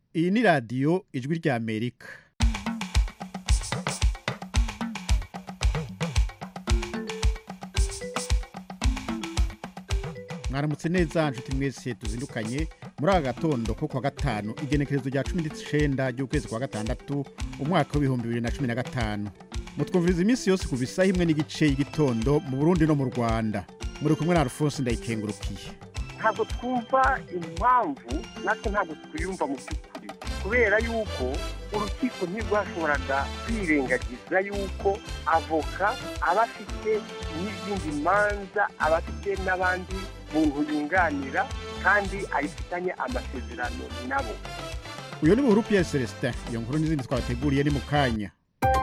Iyi ni radiyo ijwi rya Amerika. Mwaramutse neza nshuti mwese tuzindukanye muri aka gatondo ko kwa gatanu igenekerezo rya 19 ry'ukwezi kwa gatandatu umwaka wa 2015. Mutwumviriza iminsi yose ku bisaha imwe n'igice y'igitondo mu Burundi no mu Rwanda. Muri kumwe na Alphonse Ndayikengurukiye. Ntabwo twumva impamvu natwe ntabwo twiyumva mu by'ukuri kubera yuko urukiko ntirwashoboraga kwirengagiza yuko avoka aba afite n'izindi manza aba afite n'abandi buntu yunganira kandi ayifitanye amasezerano nabo. Uyu ni Buhuru Pierre Celestin. Iyo nkuru n'izindi twabateguriye ni mu kanya.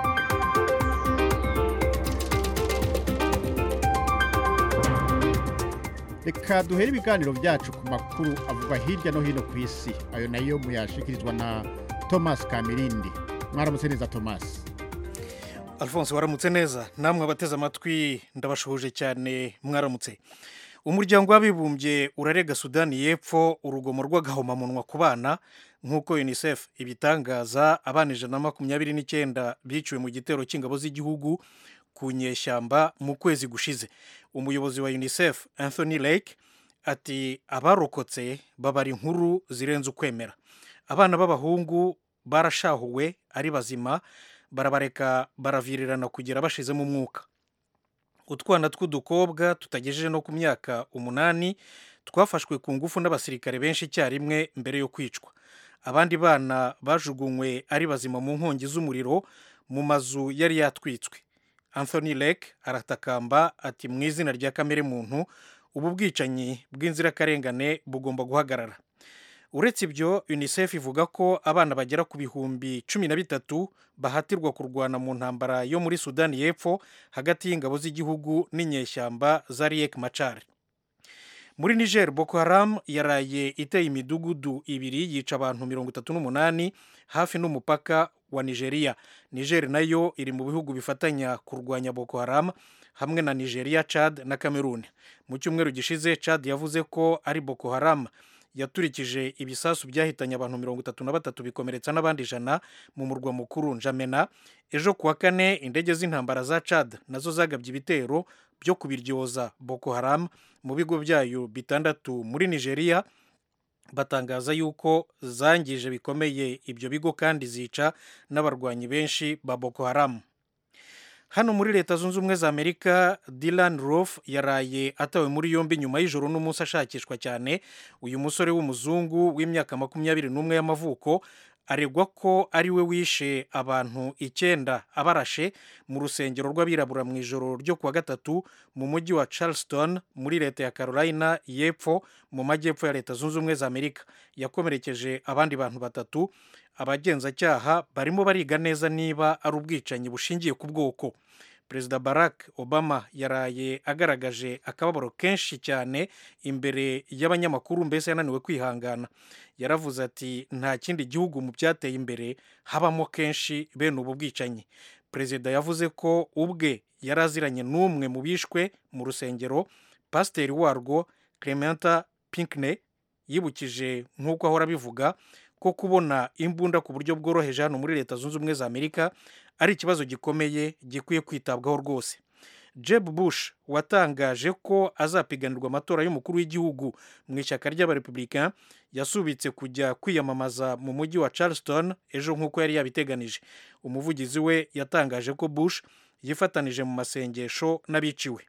Reka duhere ibiganiro byacu ku makuru avugwa hirya no hino ku isi. Ayo nayo muyashikirizwa na Thomas Kamirindi. Mwaramutse neza Thomas. Alphonse waramutse neza. Namwe abateze amatwi ndabashoje cyane mwaramutse. Umuryango w'abibumbye urarega Sudani y'Epfo urugomo rw'agahomamunwa ku bana nk'uko UNICEF ibitangaza. Abana 129 biciwe mu gitero cy'ingabo z'igihugu ku nyeshyamba mu kwezi gushize. Umuyobozi wa UNICEF Anthony Lake ati abarokotse babari inkuru zirenze ukwemera. Abana b'abahungu barashahuwe ari bazima, barabareka baravirirana kugira bashizemo umwuka. Utwana tw'udukobwa tutagejeje no ku myaka 8 twafashwe ku ngufu n'abasirikare benshi cyarimwe mbere yo kwicwa. Abandi bana bajugunywe ari bazima mu nkongi z'umuriro mu mazu yari yatwitswe. Anthony Lake aratakamba ati mu izina rya kamere muntu ubu bwicanyi bw'inzirakarengane bugomba guhagarara. Uretse ibyo UNICEF ivuga ko abana bagera ku bihumbi 13 bahatirwa kurwana mu ntambara yo muri Sudani y'Epfo hagati y'ingabo z'igihugu n'inyeshyamba za Riek Machar. Muri Niger, Boko Haram yaraye iteye imidugudu ibiri yica abantu 38 hafi n'umupaka wa Nigeria. Niger nayo iri mu bihugu bifatanya kurwanya Boko Haram hamwe na Nigeria, Chad na Cameroon. Mu cyumweru gishize Chad yavuze ko ari Boko Haram yaturikije ibisasu byahitanye abantu 33 bikomeretsa n'abandi 100 mu murwa mukuru N'Djamena. Ejo kuwa kane indege z'intambara za Chad nazo zagabye ibitero byo kubiryoza Boko Haram mu bigo byayo bitandatu muri Nigeria. Batangaza yuko zangije bikomeye ibyo bigo kandi zica n'abarwanyi benshi ba Boko Haram. Hano muri Leta Zunze Ubumwe za Amerika, Dylan Roof yaraye atawe muri yombi nyuma y'ijoro n'umunsi ashakishwa cyane. Uyu musore w'umuzungu w'imyaka 21 y'amavuko aregwa ko ari we wishe abantu 9 abarashe mu rusengero rw'abirabura mu ijoro ryo kuwa gatatu mu mujyi wa Charleston muri Leta ya Carolina y'Epfo mu majyepfo ya Leta Zunze Ubumwe za Amerika. Yakomerekeje abandi bantu 3. Abagenzacyaha barimo bariga neza niba ari ubwicanyi bushingiye ku bwoko. Perezida Barack Obama yaraye agaragaje akababaro kenshi cyane imbere y'abanyamakuru, mbese yananiwe kwihangana. Yaravuze ati nta kindi gihugu mu byateye imbere habamo kenshi bene ubu bwicanyi. Perezida yavuze ko ubwe yaraziranye n'umwe mu bishwe mu rusengero, pasiteri warwo Clementa Pinckney. Yibukije nk'uko ahora bivuga ko kubona imbunda ku buryo bworoheje hano muri Leta Zunze Ubumwe za Amerika ari ikibazo gikomeye gikwiye kwitabwaho rwose. Jeb Bush watangaje ko azapiganirwa amatora y'umukuru w'igihugu mu ishyaka ry'abarepublicain yasubitse kujya kwiyamamaza mu mujyi wa Charleston ejo nk'uko yari yabiteganije. Umuvugizi we yatangaje ko Bush yifatanije mu masengesho n'abiciwe.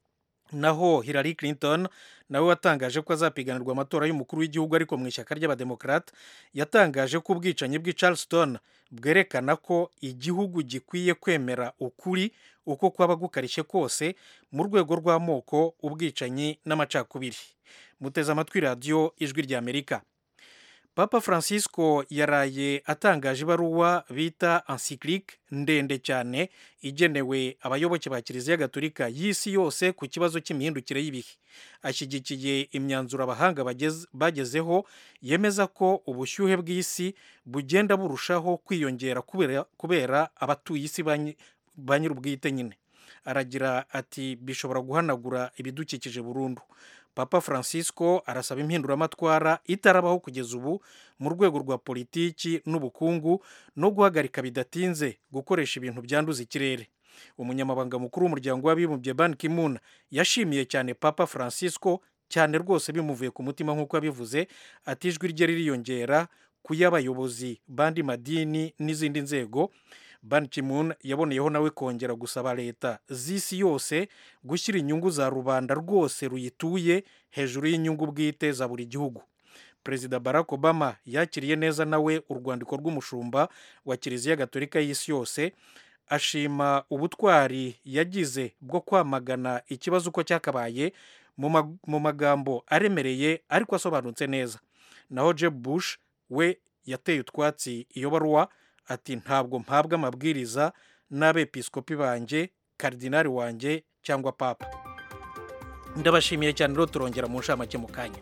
Naho Hillary Clinton nawe watangaje ko azapiganirwa amatora y'umukuru w'igihugu ariko mu ishyaka ry'abademokrate yatangaje ko ubwicanyi bw'i Charleston bwerekana ko igihugu gikwiye kwemera ukuri uko kwaba gukarishye kose mu rwego rw'amoko, ubwicanyi n'amacakubiri. Muteze amatwi radiyo ijwi rya Amerika. Papa Francisco yaraye atangaje ibaruwa bita encyclique ndende cyane igenewe abayoboke ba Kiliziya Gatolika y'isi yose ku kibazo cy'imihindukire y'ibihe. Ashyigikiye imyanzuro abahanga bagezeho yemeza ko ubushyuhe bw'isi bugenda burushaho kwiyongera kubera abatuye isi ba nyir'ubwite nyine. Aragira ati bishobora guhanagura ibidukikije burundu. Papa Francisco arasaba impinduramatwara itarabaho kugeza ubu mu rwego rwa politiki n'ubukungu no guhagarika bidatinze gukoresha ibintu byanduza ikirere. Umunyamabanga mukuru w'umuryango w'abibumbye Ban Ki-moon yashimiye cyane Papa Francisco, cyane rwose bimuvuye ku mutima nk'uko yabivuze, ati ijwi rye ririyongera ku y'abayobozi bandi madini n'izindi nzego. Ban Ki-moon yaboneyeho nawe kongera gusaba leta z'isi yose gushyira inyungu za rubanda rwose ruyituye hejuru y'inyungu bwite za buri gihugu. Perezida Barack Obama yakiriye neza nawe urwandiko rw'umushumba wa Kiliziya Gatolika y'isi yose, ashima ubutwari yagize bwo kwamagana ikibazo uko cyakabaye mu magambo aremereye ariko asobanutse neza. Naho Jeb Bush we yateye utwatsi iyo baruwa, ati ntabwo mpabwa amabwiriza n'abepiskopi banjye, karidinari wanjye cyangwa papa. Ndabashimiye cyane rero, turongera mu nshamake mu kanya.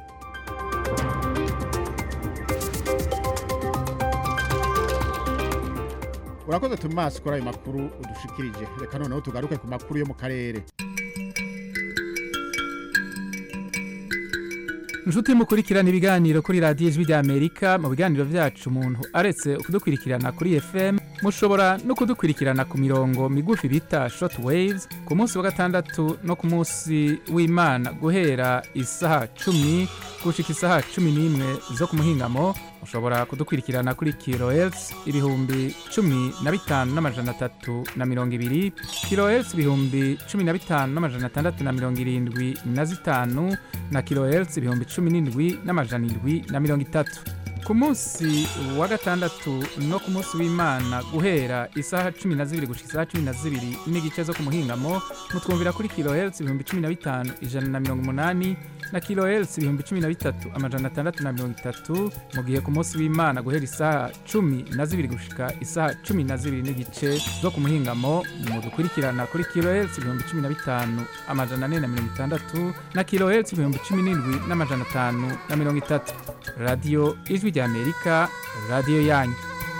Urakoze Thomas kuri ayo makuru udushikirije. Reka noneho tugaruke ku makuru yo mu karere. Nshuti mukurikirana ibiganiro kuri radiyo Ijwi ry'Amerika, mu biganiro byacu umuntu aretse kudukurikirana kuri FM, mushobora no kudukurikirana ku mirongo migufi bita short waves ku munsi wa gatandatu no ku munsi w'Imana guhera isaha 10 gushika isaha 11 zo ku muhingamo. Mushobora kudukurikirana kuri kilohertz 15,320, kilohertz 15,675 na kilohertz 17,730. Ku munsi wa gatandatu no ku munsi w'Imana guhera isaha 12 gushika isaha 12 n'igice zo ku muhingamo, mutwumvira kuri kilohertz 15,180 na kilohertz 13,630. Mu gihe ku munsi w'Imana guhera isaha 12 gushika isaha 12 n'igice zo ku muhingamo, mudukurikirana kuri kilohertz 15,460 na kilohertz 17,530. Radio Ijwi ry'Amerika, radio yanyu.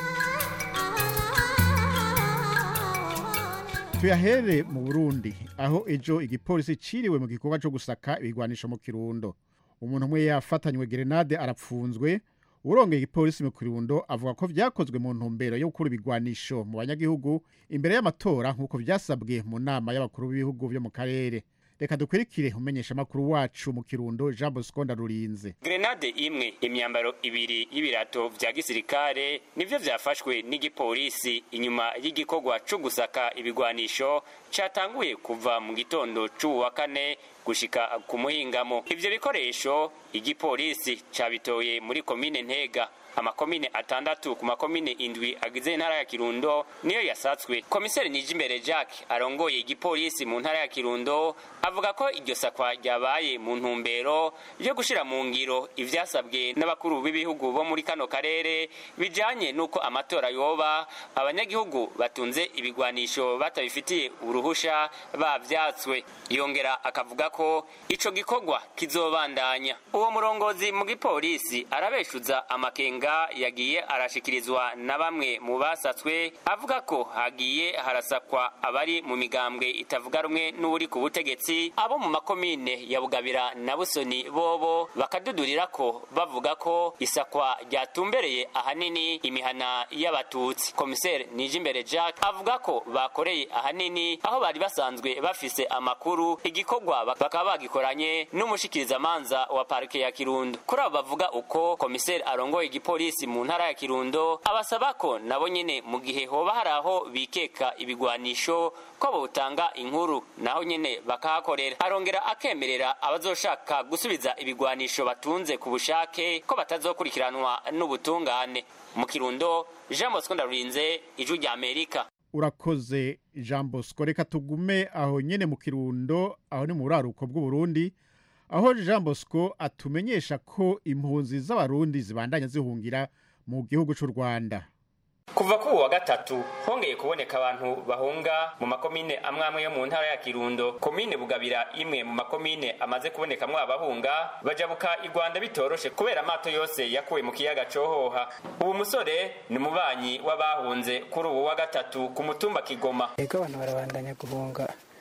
Tuyahere mu Burundi, aho ejo igipolisi ciriwe mu gikorwa cyo gusaka ibigwanisho mu Kirundo. Umuntu umwe yafatanywe grenade arapfunzwe. Urongeye igipolisi mu Kirundo avuga ko vyakozwe mu ntumbero yo gukura ibigwanisho mu banyagihugu imbere y'amatora nk'uko vyasabwe mu nama y'abakuru b'ibihugu byo mu karere. Reka dukurikire umenyesha makuru wacu mu Kirundo Jean Bosco Ndarurinze. Grenade imwe, imyambaro ibiri y'ibirato vya gisirikare nivyo vyafashwe n'igipolisi inyuma y'igikorwa cyo gusaka ibigwanisho catanguye kuva mu gitondo c'uwa kane gushika ku muhingamo. Ivyo bikoresho igipolisi cabitoye muri komine Ntega. Amakomine 6 ku makomine 7 agize intara ya Kirundo niyo yasatswe. Komiseri Nijimbere Jacques arongoye igipolisi mu ntara ya Kirundo avuga ko iryo sakwa ryabaye mu ntumbero yo gushira mu ngiro ivyasabwe n'abakuru b'ibihugu bo muri kano karere bijanye nuko amatora yoba abanyagihugu batunze ibigwanisho batabifitiye uruhusha bavyatswe. Yongera akavuga ko ico gikorwa kizobandanya. Uwo murongozi mu gipolisi arabeshuza amakenga yagiye arashikirizwa na bamwe mu basatswe, avuga ko hagiye harasakwa abari mu migambwe itavuga rumwe n'uri ku butegetsi. Abo mu makomine ya Bugabira na Busoni bobo bakadudurira ko bavuga ko isakwa ryatumbereye ahanini imihana y'abatutsi. Komiseri Nijimbere Jacques avuga ko bakoreye ahanini aho bari basanzwe bafise amakuru, igikorwa bakaba bagikoranye n'umushikirizamanza wa parike ya Kirundo. Kuri abo bavuga uko, komiseri arongoye igipolisi mu ntara ya Kirundo abasaba ko nabo nyene mu gihe hoba haraho bikeka ibigwanisho ko botanga inkuru naho nyene bakahakorera. Arongera akemerera abazoshaka gusubiza ibigwanisho batunze ku bushake ko batazokurikiranwa n'ubutungane. Mu Kirundo, Jean Bosco Ndarurinze, Ijwi ry'Amerika. Urakoze Jean Bosco. Reka tugume aho nyene mu Kirundo, aho ni mu buraruko bw'u Burundi, aho Jean Bosco atumenyesha ko impunzi z'abarundi zibandanya zihungira mu gihugu cy'u Rwanda. Kuva ku wa gatatu hongeye kuboneka abantu bahunga mu makomine amwe yo mu ntara ya Kirundo. Komine Bugabira imwe mu makomine amaze kubonekamwo abahunga bajabuka i Rwanda bitoroshe kubera amato yose yakuwe mu kiyaga Cohoha. Ubu musore ni mubanyi w'abahunze kuri ubu wa gatatu ku mutumba Kigoma. Ego abantu barabandanya guhunga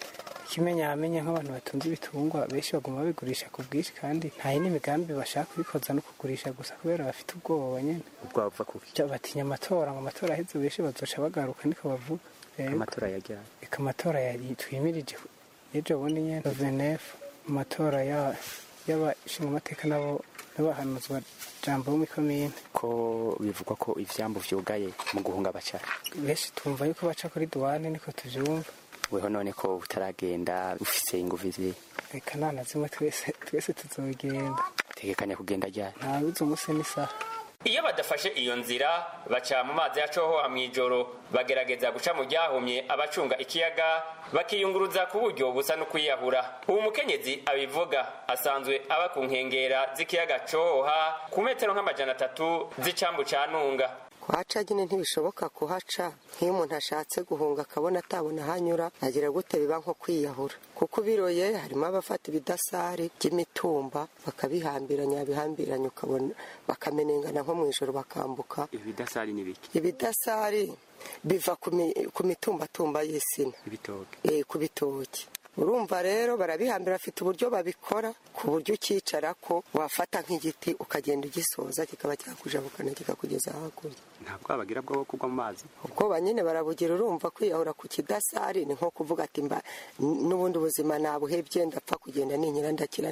ikimenyamenye nk'abantu batunze ibitungwa benshi baguma babigurisha ku bwinshi kandi nta yindi migambi bashaka kubikoza no kugurisha gusa kubera bafite ubwoba nyene. Ubwoba buva kuki? Batinya amatora, ngo amatora aheze benshi bazoca bagaruka niko bavuga. Amatora yagira. Amatora yari twimirije ejo bundi nyene 29 amatora y'abashinga amateka nabo bahanuzwa jambo mu komine ko bivugwa ko ivyambo vyugaye mu guhunga abacara. Benshi tumva yuko baca kuri douane niko tuvyumva. Weho none ko utaragenda ufise inguvu ziri. Reka nana zimwe twese tuzogenda. Tegekanya kugenda ryari? Nta bizo umunsi n'isaha. Iyo badafashe iyo nzira baca mu mazi ya Cohoha mw'ijoro bagerageza guca mu ryahumye abacunga ikiyaga bakiyunguruza ku buryo busa no kwiyahura. Uwo mukenyezi abivuga asanzwe aba ku nkengera z'ikiyaga Cohoha ku metero nk'amajana 3 z'icambu ca Ntunga. Kuhaca nyine ntibishoboka kuhaca nk'iyo umuntu ashatse guhunga akabona atabona hanyura agira gute biba nko kwiyahura kuko biroye harimo abafata ibidasari by'imitumba bakabihambiranya ukabona bakamenengana nko mu ijoro bakambuka. Ibidasari ni biki? Ibidasari biva ku mitumbatumba y'isina ibitoke ku bitoki. Urumva rero barabihambira afite uburyo babikora ku buryo ukicara ko wafata nk'igiti ukagenda ugisoza kikaba cyakujabukana kikakugeza hakurya. Ntabwo abagira bwo kugwa mu mazi. Ubwo banyine barabugira urumva kwiyahura ku kidasari ni nko kuvuga ati n'ubundi buzima nabuhebye ndapfa kugenda ninkira ndakira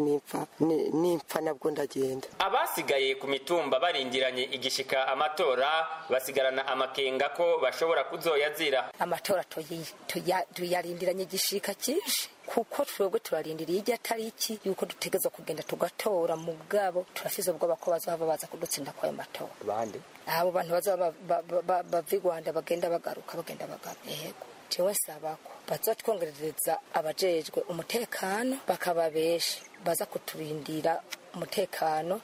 nimpfa nabwo ndagenda. Abasigaye ku mitumba barindiranye igishika amatora basigarana amakenga ko bashobora kuzoyazira. Amatora tuyarindiranye igishika cyinshi kuko twebwe turarindiriye ijya tariki yuko dutegeza kugenda tugatora mu bwabo turafise ubwoba ko bazaba baza kudutsinda kwa matora. Bande abo bantu bazaba bava i Rwanda bagenda bagaruka yego jewe sabako bazatwongerereza abajejwe umutekano bakababesha baza kuturindira umutekano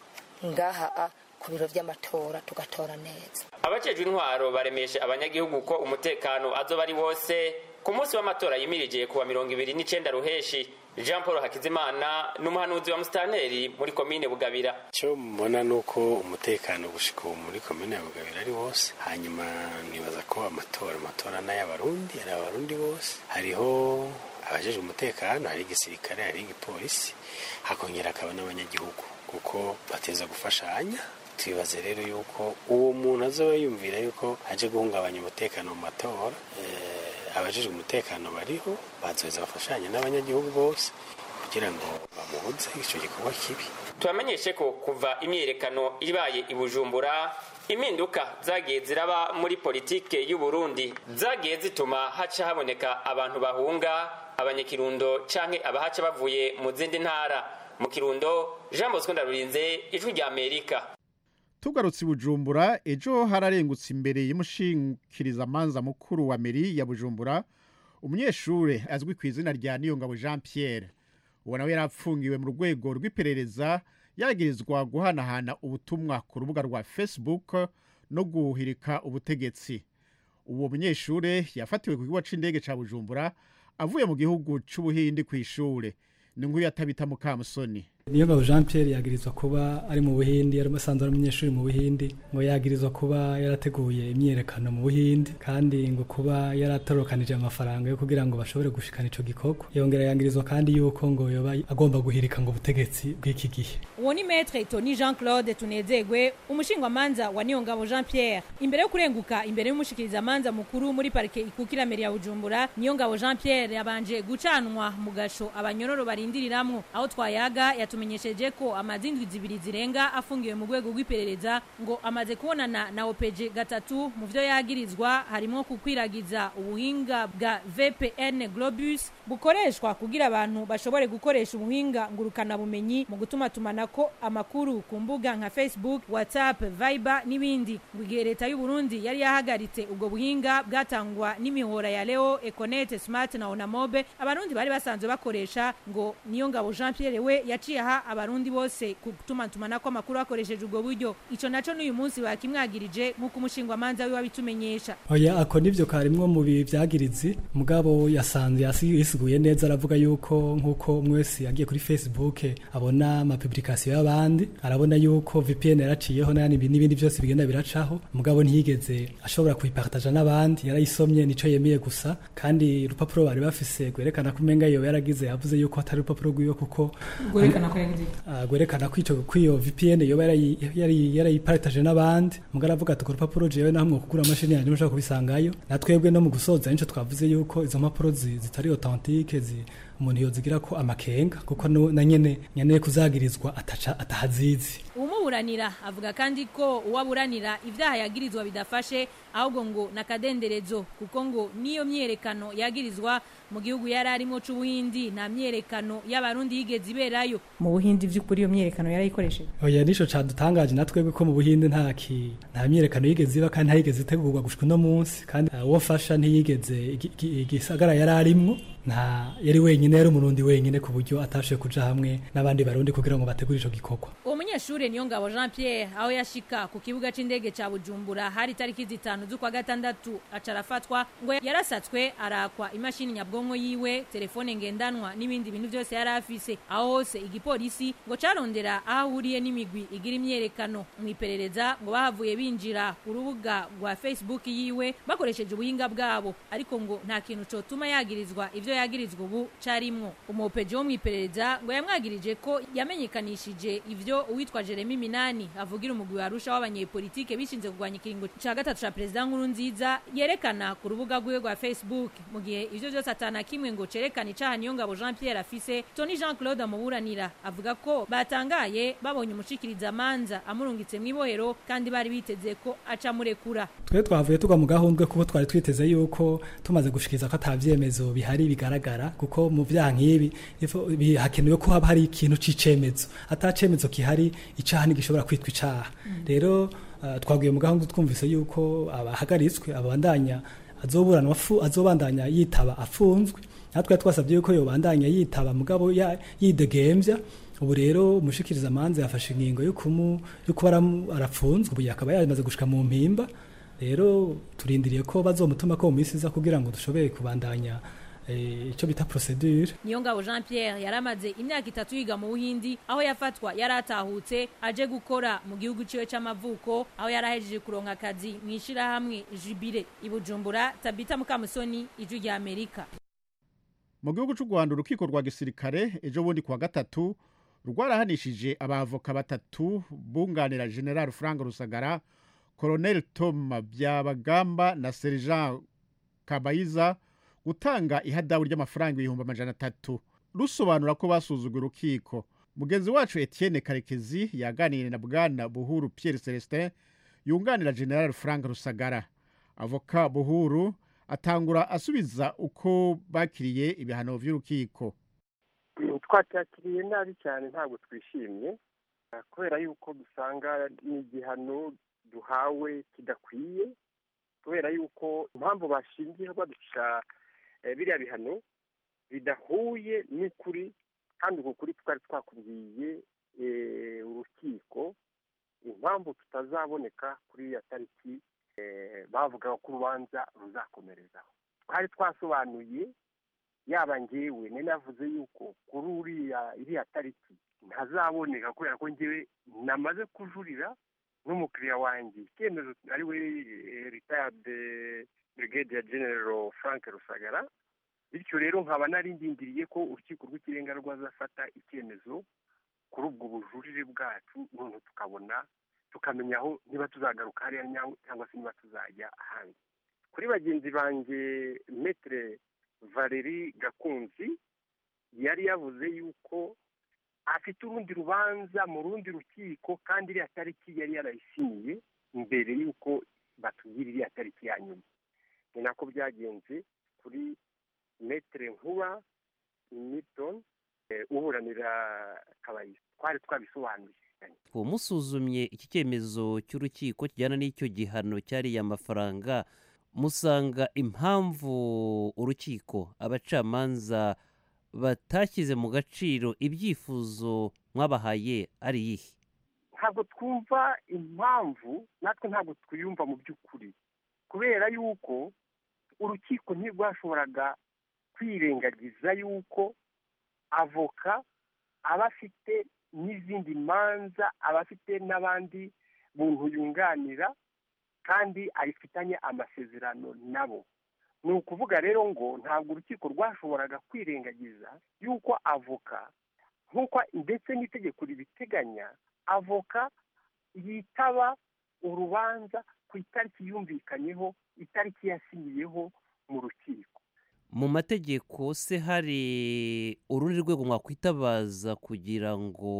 ngaha ku biro vy'amatora tugatora neza. Abajejwe intwaro baremeshe abanyagihugu ko umutekano azoba ari wose ku munsi w'amatora yimirije kuwa 29 ruheshi. Jean Paul Hakizimana n'umuhanuzi wa Mustanteri muri komine Bugabira. Cyo mbona nuko umutekano gushika muri komine ya Bugabira ari wose. Hanyuma nibaza ko amatora n'ayabarundi ari abarundi bose. Hariho abajeje umutekano, hari igisirikare, hari igipolisi, hakongera akaba n'abanyagihugu kuko bateza gufashanya. Twibaze rero yuko uwo muntu azoba yumvira yuko aje guhungabanya umutekano mu matora, abajejwe umutekano bariho bazoza bafashanya n'abanyagihugu bose kugira ngo bamubuze ico gikorwa kibi. Tubamenyeshe ko kuva imyerekano ibaye i Bujumbura impinduka zagiye ziraba muri politike y'u Burundi zagiye zituma haca haboneka abantu bahunga abanyakirundo canke abahaca bavuye mu zindi ntara. Mu Kirundo, Jean Bosco Ndarurinze, Ijwi rya Amerika. Tugarutse Bujumbura ejo hararengutse imbere y'umushingikiriza manza mukuru wa meri ya Bujumbura umunyeshure azwi ku izina rya Niyongabo Jean Pierre. Uwo nawe yarapfungiwe mu rwego rw'iperereza yagirizwa guhanahana ubutumwa ku rubuga rwa Facebook no guhirika ubutegetsi. Uwo munyeshure yafatiwe ku kigo c'indege ca Bujumbura avuye mu gihugu c'Ubuhindi kw'ishure. Ni nkuru yatabita Mukamusoni. Niyongabo Jean Pierre yagirizwa kuba ari mu Buhindi, yari musanzwe ari umunyeshuri mu Buhindi, ngo yagirizwa kuba yarateguye imyerekano mu Buhindi kandi ngo kuba yaratorokanije amafaranga yo kugira ngo bashobore gushikana ico gikorwa. Yongera yangirizwa kandi yuko ngo yoba agomba guhirika ngo ubutegetsi bw'iki gihe. Uwo ni Maître Tony Jean Claude Tunezegwe, umushingwamanza wa Niyongabo Jean Pierre. Imbere yo kurenguka imbere y'umushikiriza manza mukuru muri parike ikukira meri ya Bujumbura, Niyongabo Jean Pierre yabanje gucanwa mu gasho abanyororo barindiriramwo. Aho twayaga yatumenyesheje ko amazindwi zibiri zirenga afungiwe mu rwego rw'iperereza ngo amaze kubonana na OPG gatatu mu vyo yagirizwa harimo kukwiragiza ubuhinga bwa VPN Globus bukoreshwa kugira abantu bashobore gukoresha ubuhinga ngurukana bumenyi mu gutuma tumanako amakuru ku mbuga nka Facebook, WhatsApp, Viber n'ibindi. Ngwigihe leta y'u Burundi yari yahagaritse ubwo buhinga bwatangwa n'imihora ya Leo, Econet, Smart na Onamobe abarundi bari basanzwe bakoresha ngo Niyongabo Jean Pierre we yaciye yaha abarundi bose ku gutumatumanako amakuru hakoresheje ubwo buryo ico naco n'uyu munsi bakimwagirije nk'uko umushingwamanza wiwe abitumenyesha. Oya ako nivyo karimwo mu byagirizi mugabo yasanze yasiguye neza aravuga yuko nk'uko umwe wese yagiye kuri Facebook abona ama publication y'abandi arabona yuko VPN yaraciyeho n'ibindi byose bigenda biracaho mugabo ntiyigeze ashobora kuyipartager n'abandi yarayisomye nico yemeye gusa kandi urupapuro bari bafise gwerekana ko umenga iyo yaragize yavuze yuko atari urupapuro rwiwe kuko gwerekana ko iyo VPN iyo yarayipartager n'abandi mugabo avuga ati ko urupapuro jewe naho mwokugura machine yanjye mushaka kubisangayo natwebwe no mu gusoza nico twavuze yuko izo mpapuro zitari authentique umuntu yozigira ko amakenga kuko na nyene kuzagirizwa atahazizi. Umuburanira avuga kandi ko uwaburanira ivyaha yagirizwa bidafashe ahubwo ngo nakadenderezo kuko ngo niyo myerekano yagirizwa mu gihugu yararimo c'ubuhindi nta myerekano y'abarundi yigeze iberayo. Mu buhindi vy'ukuri iyo myerekano yarayikoresheje. Oya nico cadutangaje natwebwe ko mu buhindi nta myerekano yigeze iba kandi ntayigeze itegurwa gushika no munsi kandi wofasha ntiyigeze igisagara yararimwo nta yari wenyine yari umurundi wenyine ku buryo atashe kuja hamwe n'abandi barundi kugira ngo bategure ico gikorwa. Uwo munyeshure Niyongabo Jean Pierre aho yashika ku kibuga c'indege ca Bujumbura hari tariki 5 z'ukwa gatandatu acarafatwa ngo yarasatswe arakwa imashini nyabwonko yiwe telefone ngendanwa n'ibindi bintu byose yari afise aho hose igipolisi ngo carondera ahahuriye n'imigwi igira imyerekano mwiperereza ngo bahavuye binjira ku rubuga rwa Facebook yiwe bakoresheje ubuhinga bwabo ariko ngo nta kintu cotuma yagirizwa ivyo yagirizwa ubu carimwo. Umupeje wo mwiperereza ngo yamwagirije ko yamenyekanishije ivyo uwitwa Jeremy Minani avugira umugwi wa Arusha w'abanyepolitike bishinze kugwanya ikiringo ca gatatu ca president Nkurunziza yerekana ku rubuga rwiwe rwa Facebook mu gihe ivyo byose atana kimwe ngo cerekana icaha Niyongabo Jean Pierre afise. Tony Jean Claude amuburanira avuga ko batangaye babonye umushikiriza amanza amurungitse mwibohero kandi bari biteze ko aca murekura. Twe twavuye tugwa mu gahundwe kuko twari twiteze yuko tumaze gushikiriza ko atavyemezo bihari bigaragara kuko mu vyaha nk'ibi hakenewe ko haba hari ikintu c'icemezo atacemezo kihari icaha ntigishobora kwitwa icaha. Rero twaguye mu gahundwe twumvise yuko abahagaritswe abandanya azobandanya yitaba afunzwe natwe twasabye yuko yobandanya yitaba mugabo yidegemvya. Ubu rero umushikiriza amanza yafashe ingingo yo kuba arafunzwe ubu yakaba yamaze gushika mu mpimba. Rero turindiriye ko bazomutuma ko mu minsi iza kugira ngo dushobore kubandanya ico bita procedure. Niyongabo Jean Pierre yaramaze imyaka 3 yiga mu Buhindi aho yafatwa yaratahutse aje gukora mu gihugu ciwe c'amavuko aho yarahejeje kuronka akazi mwishira hamwe Jubile ibujumbura. Tabita Mukamusoni ijwi rya Amerika. Mu gihugu c'u Rwanda urukiko rwa gisirikare ejo bundi kwa gatatu rwarahanishije abavoka batatu bunganira General Frank Rusagara, Colonel Tom Byabagamba na Sergeant Kabayiza gutanga ihadabu ry'amafaranga 300,000 rusobanura ko basuzugura urukiko. Mugenzi wacu Etienne Karekezi yaganiriye na Bwana Buhuru Pierre Celestin yunganira General Frank Rusagara. Avoka Buhuru atangura asubiza uko bakiriye ibihano vy'urukiko. Twatakiriye nabi cyane ntabwo twishimye kubera yuko dusanga n'igihano duhawe kidakwiye kubera yuko impamvu bashingiye badusha biriya bihano bidahuye n'ukuri kandi uko kuri twari twakubwiye urukiko impamvu tutazaboneka kuri ya tariki bavuga ko urubanza ruzakomerezaho. Twari twasobanuye yaba njyewe navuze yuko kuri iriya tariki ntazaboneka kubera ko njyewe namaze kujurira n'umukiriya wanjye icyemezo ari we retired Brigadier General Frank Rusagara. Bityo rero nkaba narindindiriye ko urukiko rw'ikirenga rwazafata icyemezo kuri ubwo bujurire bwacu none tukabona tukamenya aho niba tuzagaruka hariya cyangwa se niba tuzajya ahandi. Kuri bagenzi banjye Maître Valérie Gakunzi yari yavuze yuko afite urundi rubanza mu rundi rukiko kandi iriya tariki yari yarayisiniye mbere yuko batugira iriya tariki ya nyuma. Ni nako byagenze kuri Maître Nkuba Milton uburanira Kabayiza. Twari twabisobanuye. Musuzumye iki cyemezo cy'urukiko kijyana n'icyo gihano cyari amafaranga musanga impamvu urukiko abacamanza batashyize mu gaciro ibyifuzo mwabahaye ari iyihe? ntabwo twumva impamvu, natwe ntabwo twiyumva mu by'ukuri, kubera yuko urukiko ntirwashoboraga kwirengagiza yuko avoka aba afite n'izindi manza, aba afite n'abandi buntu yunganira kandi ayifitanye amasezerano nabo. ni ukuvuga rero ngo ntabwo urukiko rwashoboraga kwirengagiza yuko avoka, nk'uko ndetse n'itegeko ribiteganya, avoka yitaba urubanza ku itariki yumvikanyeho, itariki yasinyiyeho mu rukiko. Mu mategeko se hari urundi rwego mwakwitabaza kugira ngo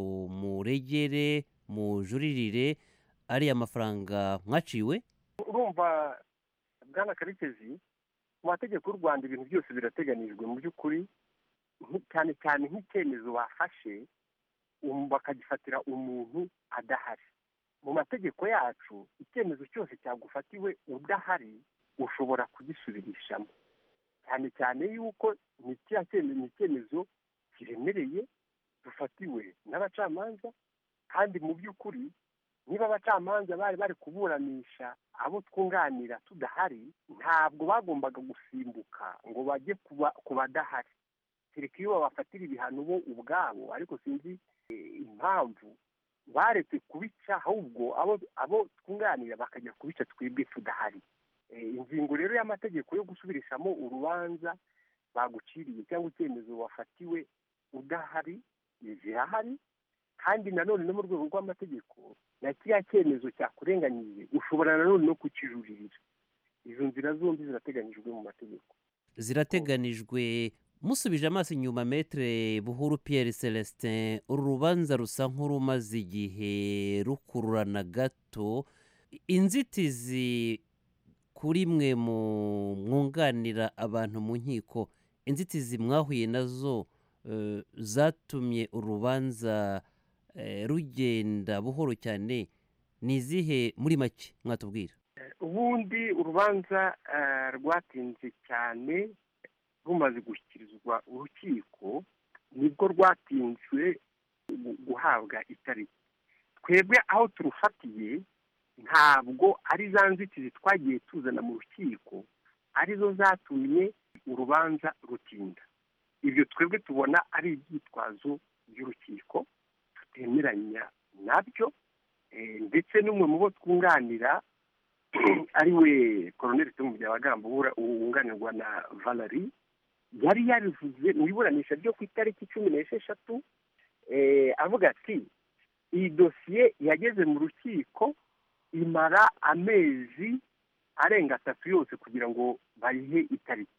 muregere mujuririre ariya mafaranga mwaciwe? Urumva Bwana Karekezi, mu mategeko y'u Rwanda ibintu byose birateganijwe mu by'ukuri, cyane cyane nk'icyemezo bafashe bakagifatira umuntu adahari. Mu mategeko yacu icyemezo cyose cyagufatiwe udahari ushobora kugisubirishamo, cyane cyane yuko ni icyemezo kiremereye dufatiwe n'abacamanza, kandi mu by'ukuri niba abacamanza bari kuburanisha abo twunganira tudahari, ntabwo bagombaga gusimbuka ngo bajye ku badahari, kereka iyo babafatira ibihano bo ubwabo. Ariko sinzi impamvu baretse kubica, ahubwo abo twunganira bakajya kubica twebwe tudahari. Ingingo rero y'amategeko yo gusubirishamo urubanza baguciriye cyangwa icyemezo wafatiwe udahari zirahari, kandi nanone no mu rwego rw'amategeko na kiriya cyemezo cyakurenganyije ushobora nanone no kukijuririra. Izo nzira zombi zirateganyijwe mu mategeko. Zirateganijwe. Musubije amaso inyuma, Maître Buhuru Pierre Celestin, uru rubanza rusa nk'urumaze igihe rukururana gato. Inzitizi kuri mwe mwunganira abantu mu nkiko, inzitizi mwahuye nazo zatumye urubanza rugenda buhoro cyane, ni izihe muri make mwatubwira? Ubundi urubanza rwatinze cyane rumaze gushyikirizwa urukiko, nibwo rwatinzwe guhabwa itariki. Twebwe aho turufatiye ntabwo ari za nzitizi twagiye tuzana mu rukiko arizo zatumye urubanza rutinda. Ibyo twebwe tubona ari ibyitwazo by'urukiko tutemeranya nabyo, ndetse n'umwe mu bo twunganira ari we Colonel Tom Byabagamba wunganirwa na Valerie, yari yabivuze mu iburanisha ryo ku itariki 16 avuga ati iyi dosiye yageze mu rukiko imara amezi arenga 3 yose kugira ngo bayihe itariki.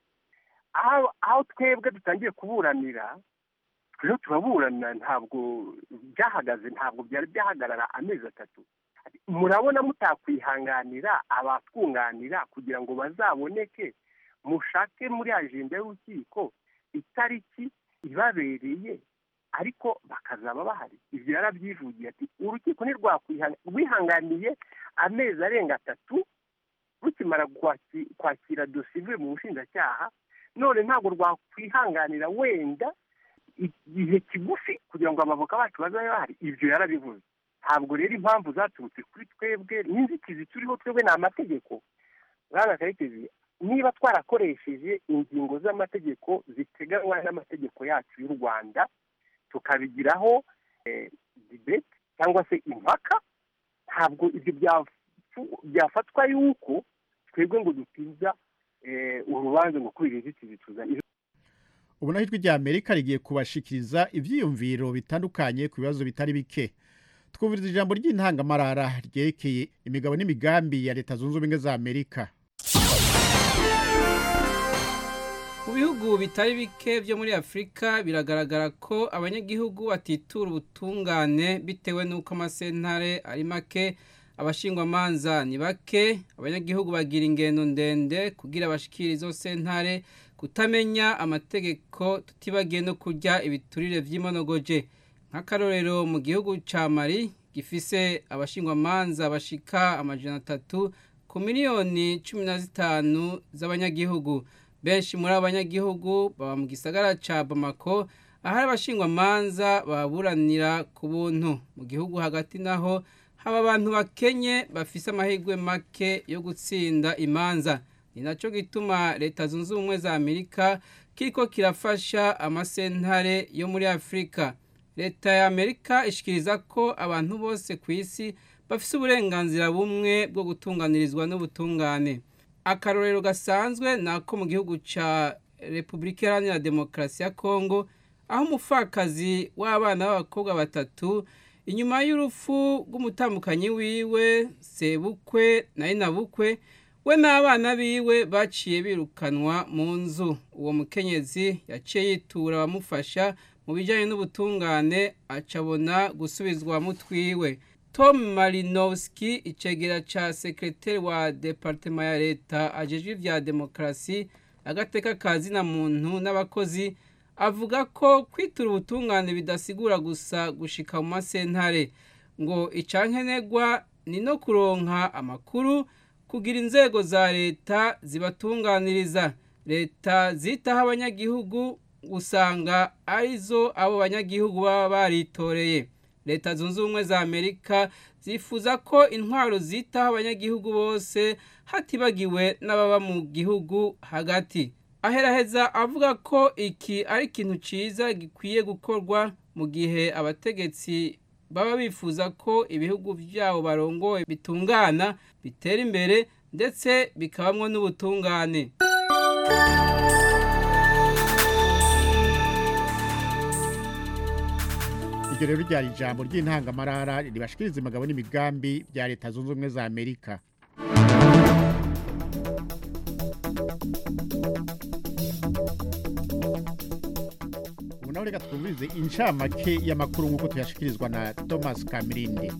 Aho twebwe dutangiye kuburanira, twebwe turaburana, ntabwo byahagaze, ntabwo byari byahagarara amezi 3. Murabona mutakwihanganira abatwunganira kugira ngo bazaboneke, mushake muri agenda y'urukiko itariki ibabereye, ariko bakazaba bahari. Ibyo yarabyivugiye ati urukiko ntirwihanganiye amezi arenga 3 rukimara kwakira dosiye mu bushinjacyaha, none ntabwo rwakwihanganira wenda igihe kigufi kugira ngo abavoka bacu bazabe bahari. Ibyo yarabivuze. Ntabwo rero impamvu zaturutse kuri twebwe n'inzitizi turiho twebwe ni amategeko. Bwana Karekezi, niba twarakoresheje ingingo z'amategeko ziteganywa n'amategeko yacu y'u Rwanda tukabigiraho debate cyangwa se impaka, ntabwo ibyo byafatwa yuko twebwe ngo dutiza urubanza ngo kubera inzitizi tuzana. Ubu naho ijwi rya Amerika rigiye kubashikiriza ivyiyumviro bitandukanye ku bibazo bitari bike. Twumviriza ijambo ry'intangamarara ryerekeye imigabo n'imigambi ya Leta Zunze Ubumwe za Amerika. Mu bihugu bitari bike byo muri Afrika biragaragara ko abanyagihugu batitura ubutungane bitewe n'uko amasentare ari make, abashingwamanza ni bake, abanyagihugu bagira ingendo ndende kugira bashikire izo sentare, kutamenya amategeko, tutibagiye no kurya ibiturire vy'imonogoje. Nk'akarorero mu gihugu ca Mali gifise abashingwamanza bashika 300 ku miliyoni 15 z'abanyagihugu. benshi muri abanyagihugu baba mu gisagara ca Bamako ahari abashingwamanza baburanira ku buntu. Mu gihugu hagati naho haba abantu bakenye bafise amahirwe make yo gutsinda imanza. Ni naco gituma leta zunze ubumwe za Amerika kiriko kirafasha amasentare yo muri Afrika. Leta ya Amerika ishikiriza ko abantu bose ku isi bafise uburenganzira bumwe bwo gutunganirizwa n'ubutungane. Akarorero gasanzwe nako mu gihugu ca Republika Iharanira Demokarasi ya Kongo, aho umupfakazi w'abana b'abakobwa batatu inyuma y'urupfu rw'umutambukanyi wiwe sebukwe na inabukwe we n'abana biwe baciye birukanwa mu nzu. Uwo mukenyezi yaciye yitura abamufasha mu bijyanye n'ubutungane acabona gusubizwa mu twiwe. Tom Malinowski, icegera ca sekreteri wa departement ya leta ajejwe ivya demokarasi, agateka kazina muntu n'abakozi, avuga ko kwitura ubutungane bidasigura gusa gushika mu masentare, ngo icankenegwa ni no kuronka amakuru kugira inzego za leta zibatunganiriza. Leta zitaho abanyagihugu usanga arizo abo banyagihugu baba baritoreye. Leta zunze ubumwe za Amerika zifuza ko intwaro zitaho abanyagihugu bose hatibagiwe n'ababa mu gihugu hagati. Aheraheza avuga ko iki ari ikintu ciza gikwiye gukorwa mu gihe abategetsi baba bifuza ko ibihugu byabo barongoye bitungana, bitera imbere ndetse bikabamwo n'ubutungane. Iryo rero ryari ijambo ry'intangamarara ribashikiriza imigabo n'imigambi bya leta zunze ubumwe za Amerika. Ubu naho reka twumvirize incamake y'amakuru nk'uko tuyashikirizwa na Thomas Kamirindi.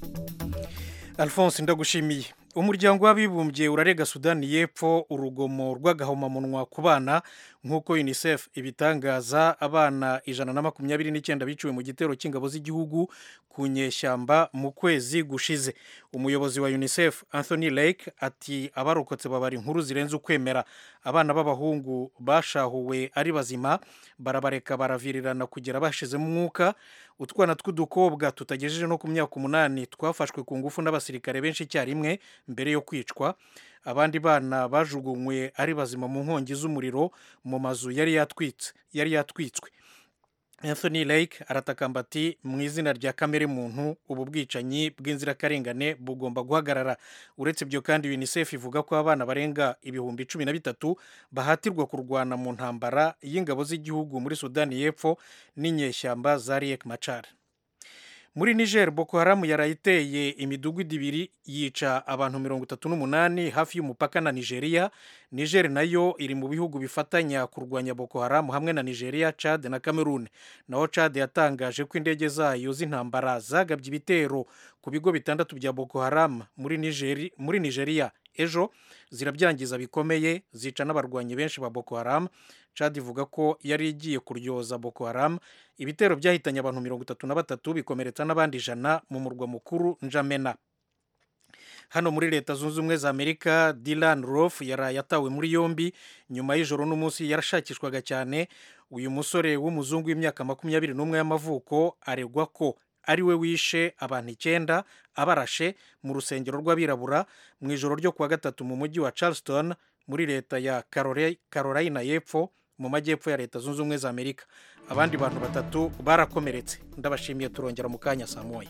Alphonse ndagushimiye. Umuryango w'abibumbye urarega Sudani y'Epfo urugomo rw'agahomamunwa ku bana nk'uko UNICEF ibitangaza. Abana 129 biciwe mu gitero cy'ingabo z'igihugu ku nyeshyamba mu kwezi gushize. Umuyobozi wa UNICEF Anthony Lake ati abarokotse babari inkuru zirenze ukwemera. Abana b'abahungu bashahuwe ari bazima, barabareka baravirirana kugera bashizemo umwuka. Utwana tw'udukobwa tutagejeje no ku myaka 8 twafashwe ku ngufu n'abasirikare benshi icyarimwe mbere yo kwicwa. Abandi bana bajugunywe ari bazima mu nkongi z'umuriro mu mazu yari yatwitswe. Anthony Lake aratakamba ati mu izina rya kamere muntu ubu bwicanyi bw'inzirakarengane bugomba guhagarara. Uretse ibyo kandi UNICEF ivuga ko abana barenga 13,000 bahatirwa kurwana mu ntambara y'ingabo z'igihugu muri Sudani y'Epfo n'inyeshyamba za Riek Machar. Muri Niger, Boko Haram yarayiteye imidugudu 2 yica abantu 38 hafi y'umupaka na Nigeria. Niger nayo iri mu bihugu bifatanya kurwanya Boko Haram hamwe na Nigeria, Chad na Cameroon. Naho Chad yatangaje ko indege zayo z'intambara zagabye ibitero ku bigo bitandatu bya Boko Haram muri Nigeria ejo, zirabyangiza bikomeye, zica n'abarwanyi benshi ba Boko Haram. Chad ivuga ko yari igiye kuryoza Boko Haram. Ibitero byahitanye abantu 33 bikomeretsa n'abandi 100 mu murwa mukuru N'Djamena. Hano muri leta zunze ubumwe za Amerika, Dylan Roof yatawe muri yombi nyuma y'ijoro n'umunsi yarashakishwaga cyane. Uyu musore w'umuzungu w'imyaka 21 y'amavuko aregwa ko ari we wishe abantu 9 abarashe mu rusengero rw'abirabura mu ijoro ryo kuwa gatatu mu mujyi wa Charleston muri leta ya Carolina y'Epfo mu majyepfo ya leta zunze ubumwe za Amerika. Abandi bantu 3 barakomeretse. Ndabashimiye, turongera mu kanya saa moya.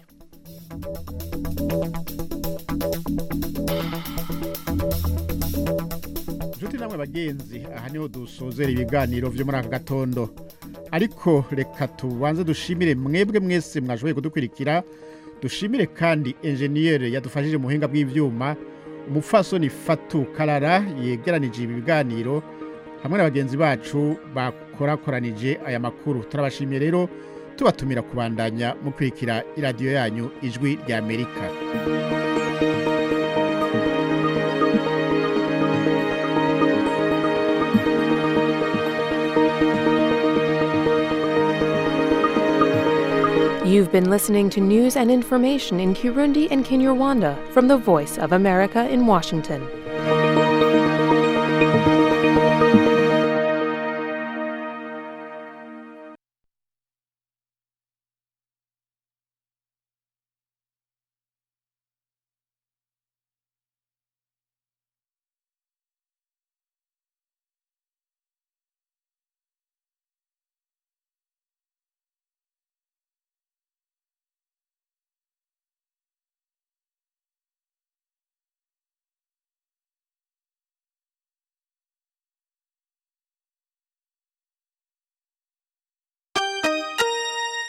Juti namwe bagenzi, aha niho dusozera ibiganiro byo muri aka gatondo. Ariko reka tubanze dushimire mwebwe mwese mwashoboye kudukurikira. Dushimire kandi engineer yadufashije mu buhinga bw'ivyuma, umupfasoni Fatu Karara yegeranije ibi biganiro hamwe n'abagenzi bacu bakoranije aya makuru. Turabashimiye rero, tubatumira kubandanya mu kwikira iradiyo yanyu Ijwi rya Amerika. You've been listening to news and information in Kirundi and Kinyarwanda from the Voice of America in Washington.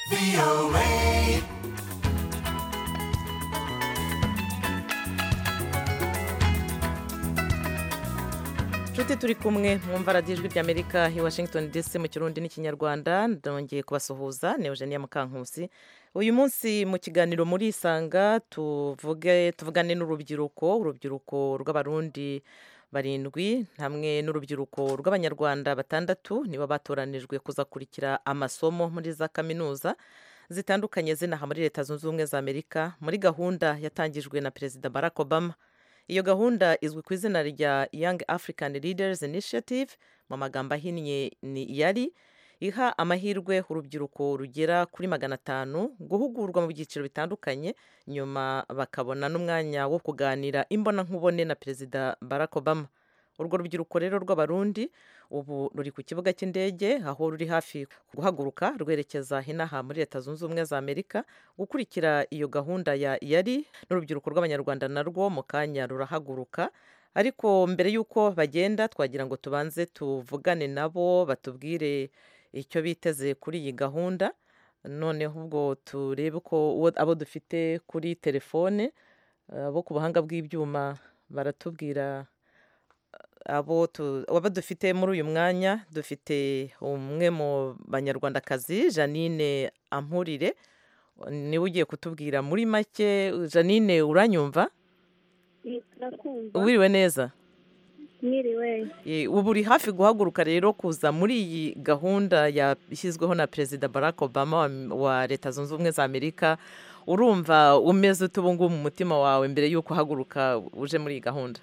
nshuti turi kumwe mwumva radiyo ijwi ry'amerika i washington dc mu kirundi n'ikinyarwanda ndongeye kubasuhuza ni Eugenia Mukankusi. uyu munsi mu kiganiro muri isanga tuvugane urubyiruko rw'abarundi 7 hamwe n'urubyiruko rw'abanyarwanda 6 nibo batoranijwe kuzakurikira amasomo muri za kaminuza zitandukanye zinaha muri Leta Zunze Ubumwe za Amerika muri gahunda yatangijwe na Perezida Barack Obama. Iyo gahunda izwi ku izina rya Young African Leaders Initiative, mu magambo ahinnye ni YALI, iha amahirwe urubyiruko rugera kuri 500 guhugurwa mu byiciro bitandukanye, nyuma bakabona n'umwanya wo kuganira imbona nkubone na Perezida Barack Obama. Urwo rubyiruko rero rw'abarundi ubu ruri ku kibuga cy'indege aho ruri hafi guhaguruka rwerekeza hinaha muri Leta Zunze Ubumwe za Amerika gukurikira iyo gahunda ya YALI, n'urubyiruko rw'abanyarwanda narwo mu kanya rurahaguruka. Ariko mbere y'uko bagenda twagira ngo tubanze tuvugane nabo batubwire icyo biteze kuri iyi gahunda. Noneho ubwo turebe ko abo dufite kuri telefone abo ku buhanga bw'ibyuma baratubwira abo dufite muri uyu mwanya. Dufite umwe mu banyarwandakazi Janine Ampurire, niwe ugiye kutubwira muri make. Janine, uranyumva? Wiriwe neza? Mwiriwe. Ubu uri hafi guhaguruka rero kuza muri iyi gahunda yashyizweho na Perezida Barack Obama wa Leta Zunze Ubumwe za Amerika. Urumva umeze ute ubu ngubu mu mutima wawe mbere y'uko uhaguruka uje muri iyi gahunda?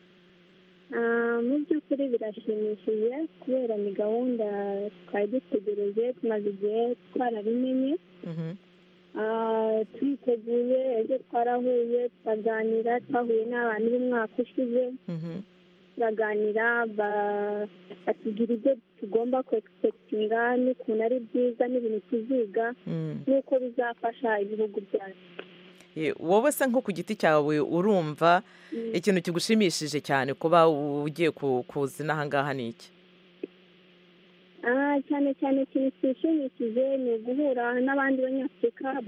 Mu by'ukuri birashimishije kubera ni gahunda twari dutegereje, tumaze igihe twarabimenye. Twiteguye, ejo twarahuye turaganira, twahuye n'abantu b'umwaka ushize turaganira, batubwira ibyo tugomba kwexpectinga n'ukuntu ari byiza n'ibintu tuziga n'uko bizafasha ibihugu byacu. Wowe se nko ku giti cyawe urumva ikintu kigushimishije cyane kuba ugiye kuza n'aha ngaha ni iki? Cyane cyane ikintu kishimishije ni uguhura n'abandi banyafurika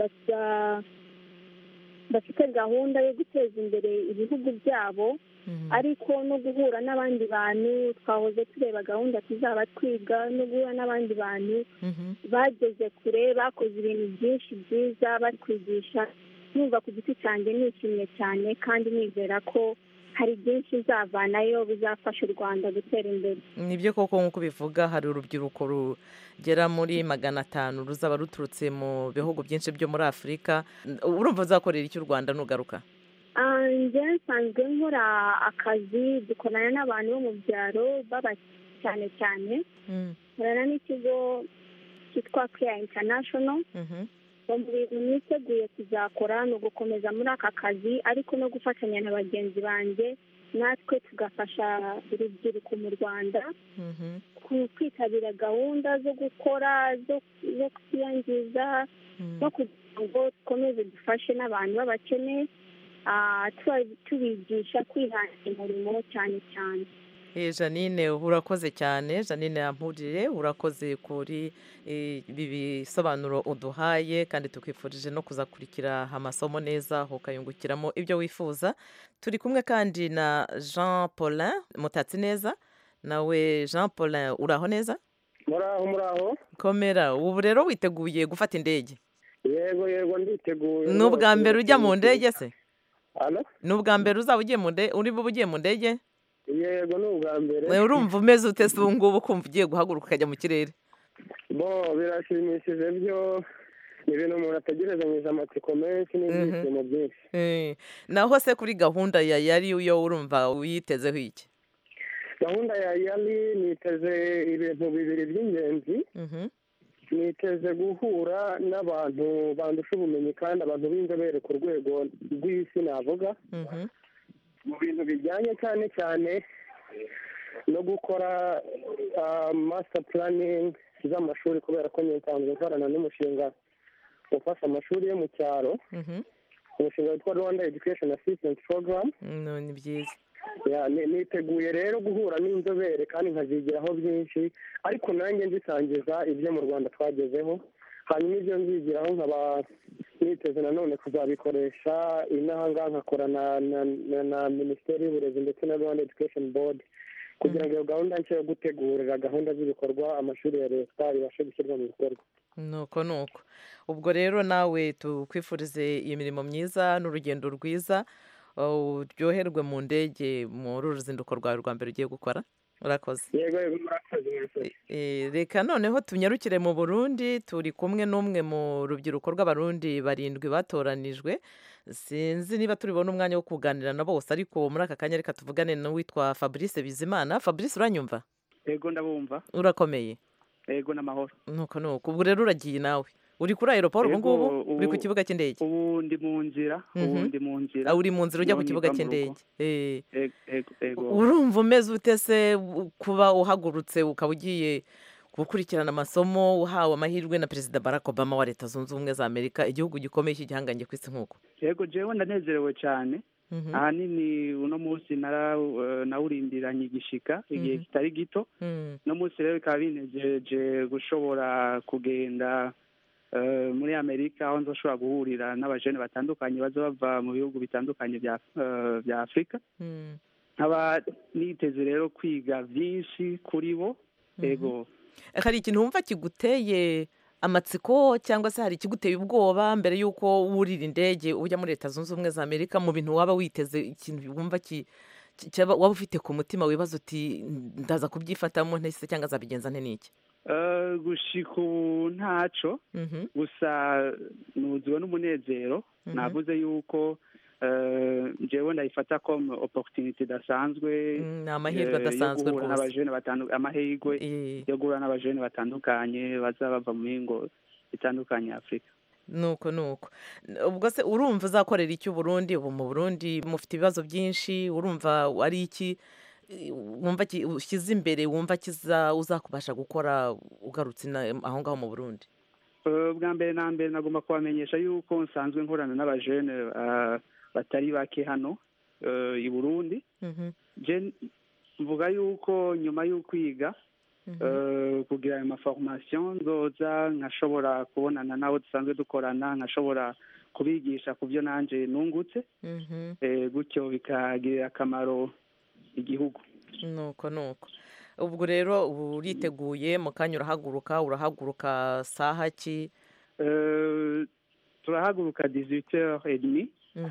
bafite gahunda yo guteza imbere ibihugu byabo, ariko no guhura n'abandi bantu twahoze tureba gahunda tuzaba twiga, no guhura n'abandi bantu bageze kure, bakoze ibintu byinshi byiza batwigisha. Numva ku giti cyanjye nishimye cyane kandi nizera ko hari byinshi bizavanayo bizafasha u Rwanda gutera imbere. Nibyo koko nk'uko bivuga, hari urubyiruko rugera muri 500 ruzaba ruturutse mu bihugu byinshi byo muri Afurika. Urumva uzakorera iki u Rwanda nugaruka? Njye nsanzwe nkora akazi, dukorana n'abantu bo mu byaro cyane cyane. Nkorana n'ikigo cyitwa Care International. Mu bintu niteguye kuzakora ni ugukomeza muri aka kazi, ariko no gufatanya na bagenzi banjye natwe tugafasha urubyiruko mu Rwanda kwitabira gahunda zo gukora, zo kwiyangiza, no kugira ngo dukomeze dufashe n'abantu b'abakene, tubigisha kwihangira umurimo cyane cyane. Janine, urakoze cyane. Janine Ampurire, urakoze kuri ibi bisobanuro uduhaye, kandi tukwifurije no kuzakurikira amasomo neza ukayungukiramo ibyo wifuza. Turi kumwe kandi na Jean Paulin Mutatsi neza. Nawe Jean Paulin, uraho neza? Muraho. Komera. Ubu rero witeguye gufata indege? Yego nditeguye. Ni ubwa mbere ujya mu ndege se? Ni ubwa mbere uzaba ugiye mu ndege? Uri bube ugiye mu ndege? Yego ni ubwa mbere. Urumva umeze ute se ubu ngubu kumva ugiye guhaguruka ukajya mu kirere? Birashimishije, byo ni ibintu umuntu ategerezanyije amatsiko menshi n'ibyishimo byinshi. Naho se kuri gahunda ya YALI yo urumva uyitezeho iki? Gahunda ya YALI niteze ibintu bibiri by'ingenzi. Niteze guhura n'abantu bandusha ubumenyi kandi abantu b'inzobere ku rwego rw'isi navuga, mu bintu bijyanye cyane cyane no gukora master planning z'amashuri, kubera ko nsanzwe nkorana n'umushinga ufasha amashuri yo mu cyaro, umushinga witwa Rwanda Education Assistance Program. Ni byiza. Niteguye rero guhura n'inzobere kandi nkazigiraho byinshi, ariko nanjye nzisangiza ibyo mu Rwanda twagezeho, hanyuma ibyo nzigiraho nkaba niteze nanone kuzabikoresha inaha ngaha nkakorana na minisiteri y'uburezi ndetse na rwanda education board kugira ngo iyo gahunda nshya yo gutegurira gahunda z'ibikorwa amashuri ya leta ibashe gushyirwa mu bikorwa. nuko ubwo rero nawe tukwifurize iyi mirimo myiza n'urugendo rwiza uryoherwe mu ndege muri uru ruzinduko rwawe rwa mbere ugiye gukora. urakoze. yego murakoze. Reka noneho tunyarukire mu Burundi turi kumwe n'umwe mu rubyiruko rw'abarundi 7 batoranijwe. Sinzi niba turibona umwanya wo kuganira na bose ariko muri aka kanya reka tuvugane n'uwitwa Fabrice Bizimana. Fabrice uranyumva? Yego ndabumva. Urakomeye? Yego n'amahoro. Nuko ubwo rero uragiye nawe uri kuri aeroport ubu ngubu uri ku kibuga cy'indege? Ubu ndi mu nzira. Uri mu nzira ujya ku kibuga cy'indege? Yego. Urumva umeze utese kuba uhagurutse ukaba ugiye gukurikirana amasomo uhawe amahirwe na Perezida Barack Obama wa Leta Zunze Ubumwe za Amerika, igihugu gikomeye cy'igihanganye ku isi nk'uko? Yego jewe ndanezerewe cyane. Ahanini uno munsi nawurindiranye igishika igihe kitari gito. No munsi rero bikaba binejeje gushobora kugenda muri Amerika aho nzoshobora guhurira n'abajene batandukanye baza bava mu bihugu bitandukanye bya Afrika. Nkaba niteze rero kwiga byinshi kuri bo. Yego. Hari ikintu wumva kiguteye amatsiko cyangwa se hari ikiguteye ubwoba mbere y'uko wurira indege ujya muri Leta Zunze Ubumwe za Amerika, mu bintu waba witeze ikintu wumva waba ufite ku mutima wibaza uti ndaza kubyifatamo ntese cyangwa azabigenza nte n'iki? Gushika ubu ntaco, gusa nuzuwe n'umunezero. Navuze yuko jewe ndayifata comme opportunité dasanzwe, amahirwe adasanzwe rwose, n'abajene amahirwe yo guhura n'abajene batandukanye bazaba bava mu mihingo itandukanye Afrika. Nuko ubwo se urumva uzakorera iki Burundi? Ubu mu Burundi mufite ibibazo byinshi, urumva ari iki wumva ushyize imbere wumva uzakubasha gukora ugarutse aho ngaho mu Burundi? Bwa mbere na mbere nagomba kubamenyesha yuko nsanzwe nkorana n'abajene batari bake hano i Burundi. Je mvuga yuko nyuma y'ukwiga kugira ayo maformation nzoza nkashobora kubonana nabo dusanzwe dukorana, nkashobora kubigisha ku byo nanje nungutse, gutyo bikagirira akamaro igihugu. Nuko ubwo rero uriteguye mu kanya urahaguruka saha ki? Turahaguruka 18h30.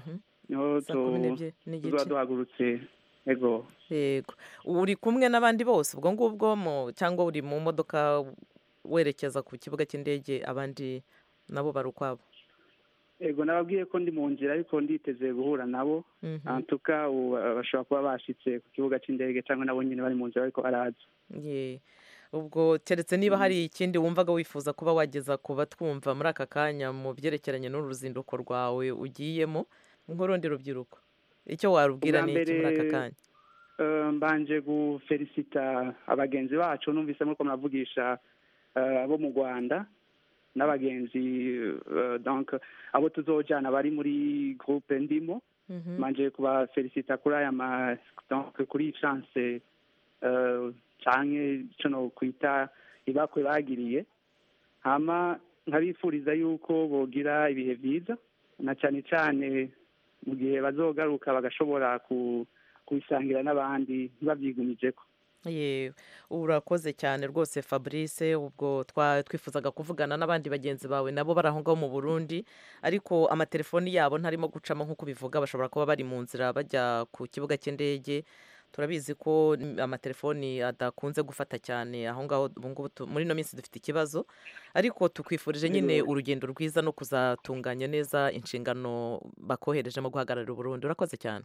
Tuba duhagurutse. Yego. Uri kumwe n'abandi bose ubwo ngubwo cyangwa uri mu modoka werekeza ku kibuga cy'indege abandi nabo bari ukwabo? Yego nababwiye ko ndi mu nzira ariko nditeze guhura nabo. Antuka bashobora kuba bashitse ku kibuga cy'indege cyangwa nabo nyine bari mu nzira ariko araza. Ubwo keretse niba hari ikindi wumvaga wifuza kuba wageza kuba twumva muri aka kanya mu byerekeranye n'uruzinduko rwawe ugiyemo nk'urundi rubyiruko, icyo warubwira ni iki muri aka kanya? Mbanje gufelicita abagenzi bacu, numvise ko muravugisha abo mu Rwanda n'abagenzi donc abo tuzojana bari muri groupe ndimo. Mbanje kubafelicita kuri aya donc kuri chance canke cyo kwita ibakwe bagiriye, hama nkabifuriza yuko bogira ibihe byiza na cyane mu gihe bazogaruka bagashobora kubisangira n'abandi babyigumijeko. Urakoze cyane rwose Fabrice. Ubwo twifuzaga kuvugana n'abandi bagenzi bawe nabo bari aho ngaho mu Burundi ariko amatelefoni yabo ntarimo gucamo nk'uko bivuga, bashobora kuba bari mu nzira bajya ku kibuga cy'indege. Turabizi ko amatelefoni adakunze gufata cyane aho ngaho, muri ino minsi dufite ikibazo ariko tukwifurije nyine urugendo rwiza no kuzatunganya neza inshingano bakohereje mu guhagararira Burundi. Urakoze cyane.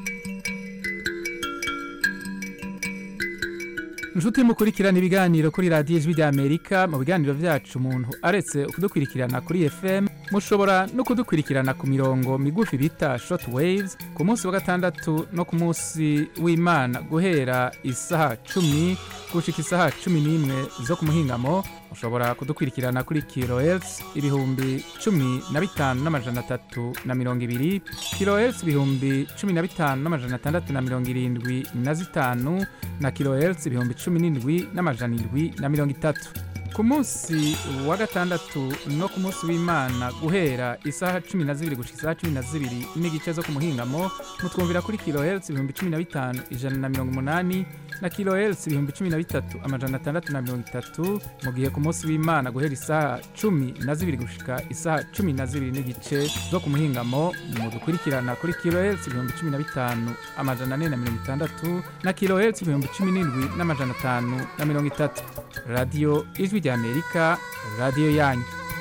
Inshuti mukurikirana ibiganiro kuri radiyo Ijwi ry'Amerika, mu biganiro byacu umuntu aretse kudukurikirana kuri FM mushobora no kudukurikirana ku mirongo migufi bita short waves ku munsi wa gatandatu no ku munsi w'Imana guhera isaha 10 gushika isaha 11 zo ku muhingamo. Mushobora kudukurikirana kuri kilohertz 15,320, kilohertz 15,675 na kilohertz 17,730. ku munsi wa gatandatu no ku munsi w'Imana guhera isaha 12 gushika isaha 12 n'igice zo ku muhingamo mutwumvira kuri kilohertz 15,180 na kilohertz 13,630 mu gihe ku munsi w'Imana guhera isaha 12 gushika isaha 12 n'igice zo ku muhingamo mudukurikirana kuri kilohertz 15,460 na kilohertz 17,530. Radio Ijwi ry'Amerika, radio yanyu.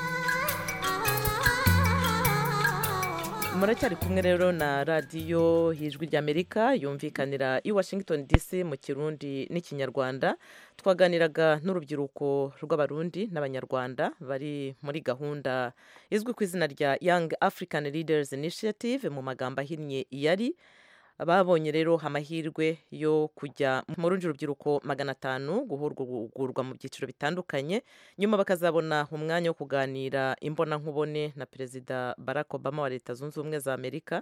muracyari kumwe rero na radiyo y'Ijwi ry'Amerika yumvikanira i Washington DC mu Kirundi n'Ikinyarwanda. Twaganiraga n'urubyiruko rw'abarundi n'abanyarwanda bari muri gahunda izwi ku izina rya Young African Leaders Initiative mu magambo ahinnye yari babonye rero amahirwe yo kujya mu rundi rubyiruko 500 guhugurwa mu byiciro bitandukanye, nyuma bakazabona umwanya wo kuganira imbona nkubone na Perezida Barack Obama wa Leta Zunze Ubumwe za Amerika.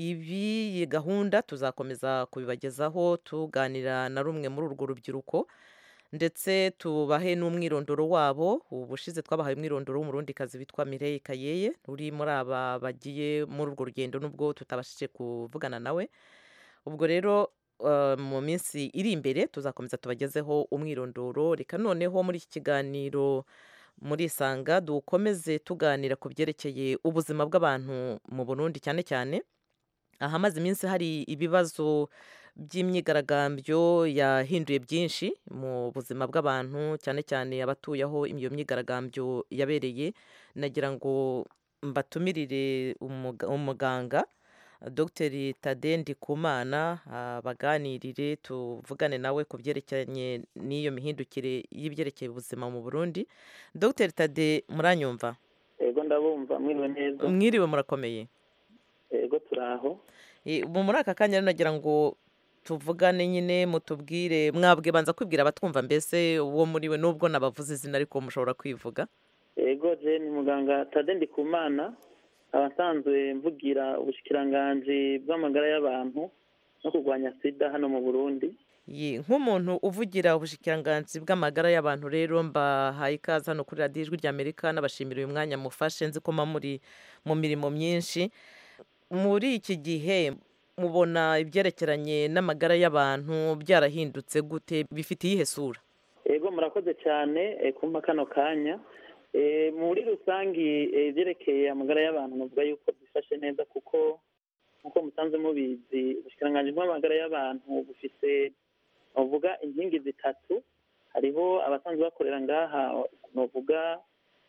Ibi gahunda tuzakomeza kubibagezaho tuganira na rumwe muri urwo rubyiruko ndetse tubahe n'umwirondoro wabo. Ubushize twabahaye umwirondoro w'umurundikazi witwa Mireille Kayeye uri muri aba bagiye muri urwo rugendo nubwo tutabashije kuvugana nawe. Ubwo rero mu minsi iri imbere tuzakomeza tubagezeho umwirondoro. Reka noneho muri iki kiganiro muri Isanga dukomeze tuganira ku byerekeye ubuzima bw'abantu mu Burundi, cyane cyane ahamaze iminsi hari ibibazo by'imyigaragambyo yahinduye byinshi mu buzima bw'abantu, cyane cyane abatuye aho iyo myigaragambyo yabereye. Nagira ngo mbatumirire umuganga Dr Tade Ndikumana baganirire tuvugane nawe ku byerekeranye n'iyo mihindukire y'ibyerekeye ubuzima mu Burundi. Dr Tade, muranyumva? Yego ndabumva. Mwiriwe neza? Mwiriwe, murakomeye? Yego turaho. Muri aka kanya nagira ngo tuvugane nyine mutubwire, mwabwe banza kwibwira abatwumva mbese uwo muri we, nubwo nabavuze izina ariko mushobora kwivuga. Yego je ni muganga Tade Ndikumana, abasanzwe mvugira ubushikiranganje bw'amagara y'abantu no kurwanya sida hano mu Burundi. Nk'umuntu uvugira ubushikiranganje bw'amagara y'abantu rero mbahaye ikaze hano kuri radiyo Ijwi ry'Amerika, n'abashimira uyu mwanya mufashe, nzi ko muri mu mirimo myinshi. Muri iki gihe mubona ibyerekeranye n'amagara y'abantu byarahindutse gute, bifite iyihe sura? Yego murakoze cyane kumpa kano kanya. Muri rusangi ibyerekeye amagara y'abantu navuga yuko bifashe neza, kuko nkuko musanze mubizi ubushikiranganje bw'amagara y'abantu bufite bavuga inkingi zitatu. Hariho abasanzwe bakorera ngaha novuga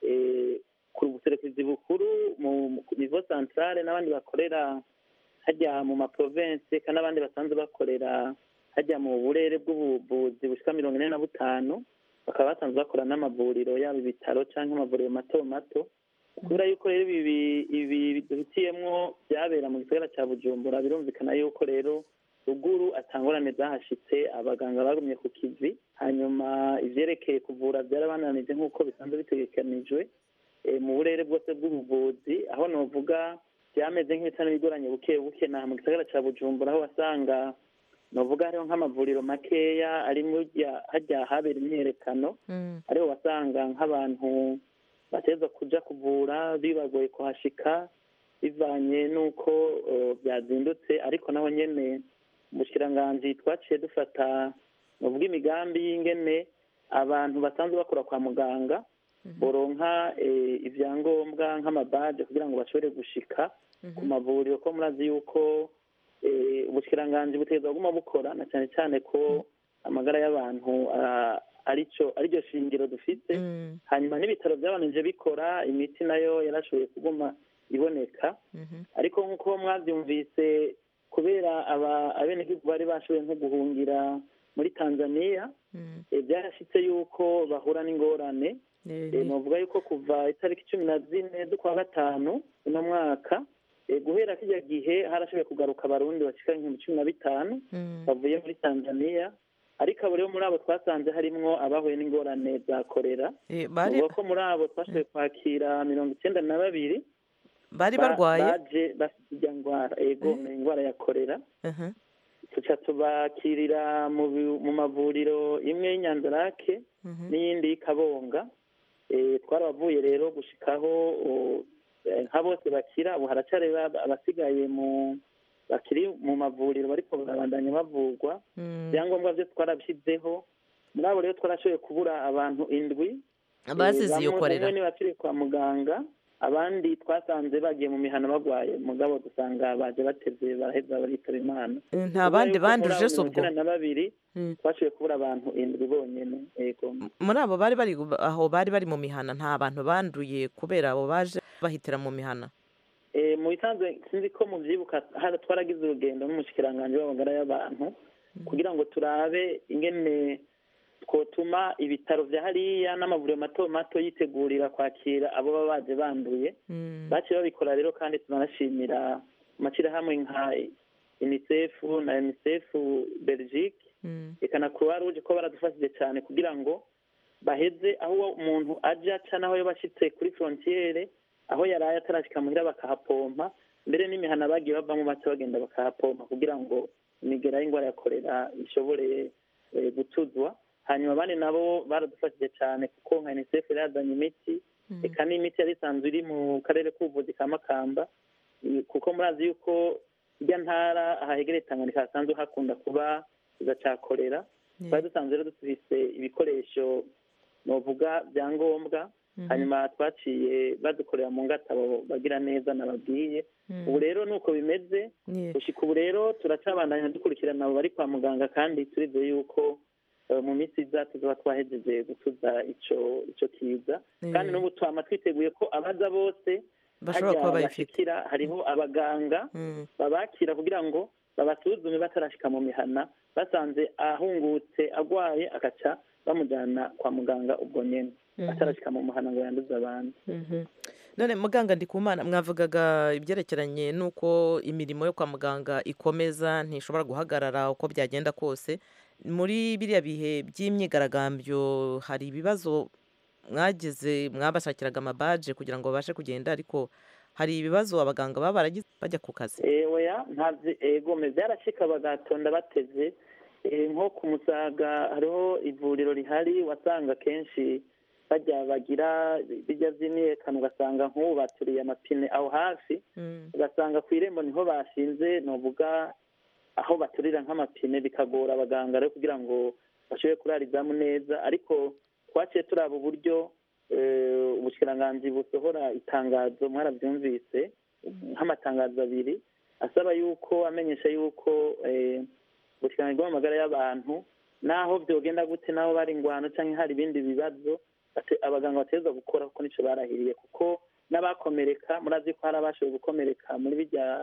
ku buserukizi bukuru mu niveau centrale, n'abandi bakorera hajya mu maprovince, kandi n'abandi basanzwe bakorera hajya mu burere bw'ubuvuzi bushika 45, bakaba basanzwe bakora n'amavuriro yaba ibitaro cyangwa amavuriro mato mato. Kubera yuko rero ibi duhitiyemwo byabera mu gisagara cya Bujumbura, birumvikana yuko rero ruguru atangorane zahashitse, abaganga bagumye ku kivi, hanyuma ivyerekeye kuvura byarabananije nk'uko bisanzwe bitegekanijwe mu burere bwose bw'ubuvuzi. Aho novuga byameze nk'ibitano bigoranye buke buke na mu gisagara cya Bujumbura, aho wasanga novuga hariho nk'amavuriro makeya ari hajya habera imyerekano, ariho wasanga nk'abantu bateza kuja kuvura bibagoye kuhashika bivanye n'uko byazindutse. Ariko naho nyene ubushikiranganje twaciye dufata novuga imigambi y'ingene abantu basanzwe bakora kwa muganga boronka ivyangombwa nk'amabaje kugira ngo bashobore gushika ku mavuriro, ko murazi yuko ubushikiranganje butegeza kuguma bukora, na cyane cyane ko amagara y'abantu ariryo shingiro dufite. Hanyuma n'ibitaro byabanije bikora, imiti nayo yarashoboye kuguma iboneka. Ariko nk'uko mwabyumvise, kubera abenegihugu bari bashoboye nko guhungira muri Tanzania, byarashitse yuko bahura n'ingorane. Novuga yuko kuva itariki 14 z'ukwa gatanu uno mwaka guhera kijya gihe harashoboye kugaruka abarundi bashika 15 bavuye muri Tanzania. Ariko abo rero muri abo twasanze harimwo abahuye n'ingorane za korera. Uvuga ko muri abo twashoboye kwakira 92 bari barwaye baje bafite ingwara, ingwara ya korera. Tuca tubakirira mu mavuriro imwe y'Inyanzarake n'iyindi y'Ikabonga. twarabavuye rero gushikaho nka bose bakira ubu haracari abasigaye bakiri mu mavuriro bariko barabandanya bavurwa ibyangombwa byo twarabishyizeho muri abo rero twarashoboye kubura abantu 7 abazize iyo korera bamwe bakiri kwa muganga abandi twasanze bagiye mu mihana bagwaye mugabo dusanga baje batevye baraheza baritaba imana nta bandi banduje se ubwo na babiri twashoboye kubura abantu 7 bonyene yego muri abo bari bari mu mihana nta bantu banduye kubera abo baje bahitira mu mihana mu bisanzwe sinzi ko muvyibuka twaragize urugendo n'umushikiranganje w'amagara y'abantu kugira ngo turabe ingene twotuma ibitaro vya hariya n'amavuriro mato mato yitegurira kwakira abo baba baje banduye baciye babikora rero kandi tunanashimira amashirahamwe nka UNICEF na UNICEF Belgique eka na Croix Rouge ko baradufashije cyane kugira ngo baheze aho umuntu aja cyane aho yabashitse kuri frontiere aho yaraye atarashika muhira bakahapompa mbere n'imihana bagiye bavamo baca bagenda bakahapompa kugira ngo imigera y'ingwara ya korera ishobore gutuzwa hanyuma abandi nabo baradufashije cyane kuko nka UNICEF yarazanye imiti eka n'imiti yari isanzwe iri mu karere k'ubuvuzi ka Makamba kuko murazi yuko irya ntara ahahegereye Tanganyika hasanzwe hakunda kuba iza ca korera twari dusanzwe rero dufise ibikoresho novuga byangombwa hanyuma twaciye badukorera mu ngatabo bagira neza nababwiye ubu rero nuko bimeze gushika ubu rero turacabandanya dukurikirana abo bari kwa muganga kandi turizeye yuko mu minsi iza tuzoba twahejeje gutuza ico kiza kandi n'ubu twama twiteguye ko abaza bose bashobora kuba bayifitira hariho abaganga babakira kugira ngo babasuzume batarashika mu mihana basanze ahungutse agwaye agaca bamujyana kwa muganga ubwo nyene atarashika mu muhana ngo yanduze abandi none muganga Ndikumana mwavugaga ibyerekeranye n'uko imirimo yo kwa muganga ikomeza ntishobora guhagarara uko byagenda kose muri biriya bihe by'imyigaragambyo hari ibibazo mwagize mwabashakiraga amabaje kugira ngo babashe kugenda ariko hari ibibazo abaganga baba baragize bajya ku kazi oya ntabyo egome byarashika bagatonda bateze nko ku Musaga hariho ivuriro rihari wasanga kenshi bajya bagira bijya vy'imyekano ugasanga nk'ubu baturiye amapine aho hafi ugasanga ku irembo niho bashinze novuga aho baturira nk'amapine bikagora abaganga rero kugira ngo bashobore kurarizamu neza ariko twaciye turaba uburyo ubushikiranganje busohora itangazo mwarabyumvise nk'amatangazo 2 asaba yuko amenyesha yuko ubushikiranganje bw'amagara y'abantu naho byogenda gute naho bari ingwano canke hari ibindi bibazo abaganga bateza gukora kuko nico barahiriye kuko n'abakomereka murazi ko hari abashoboye gukomereka muri bijya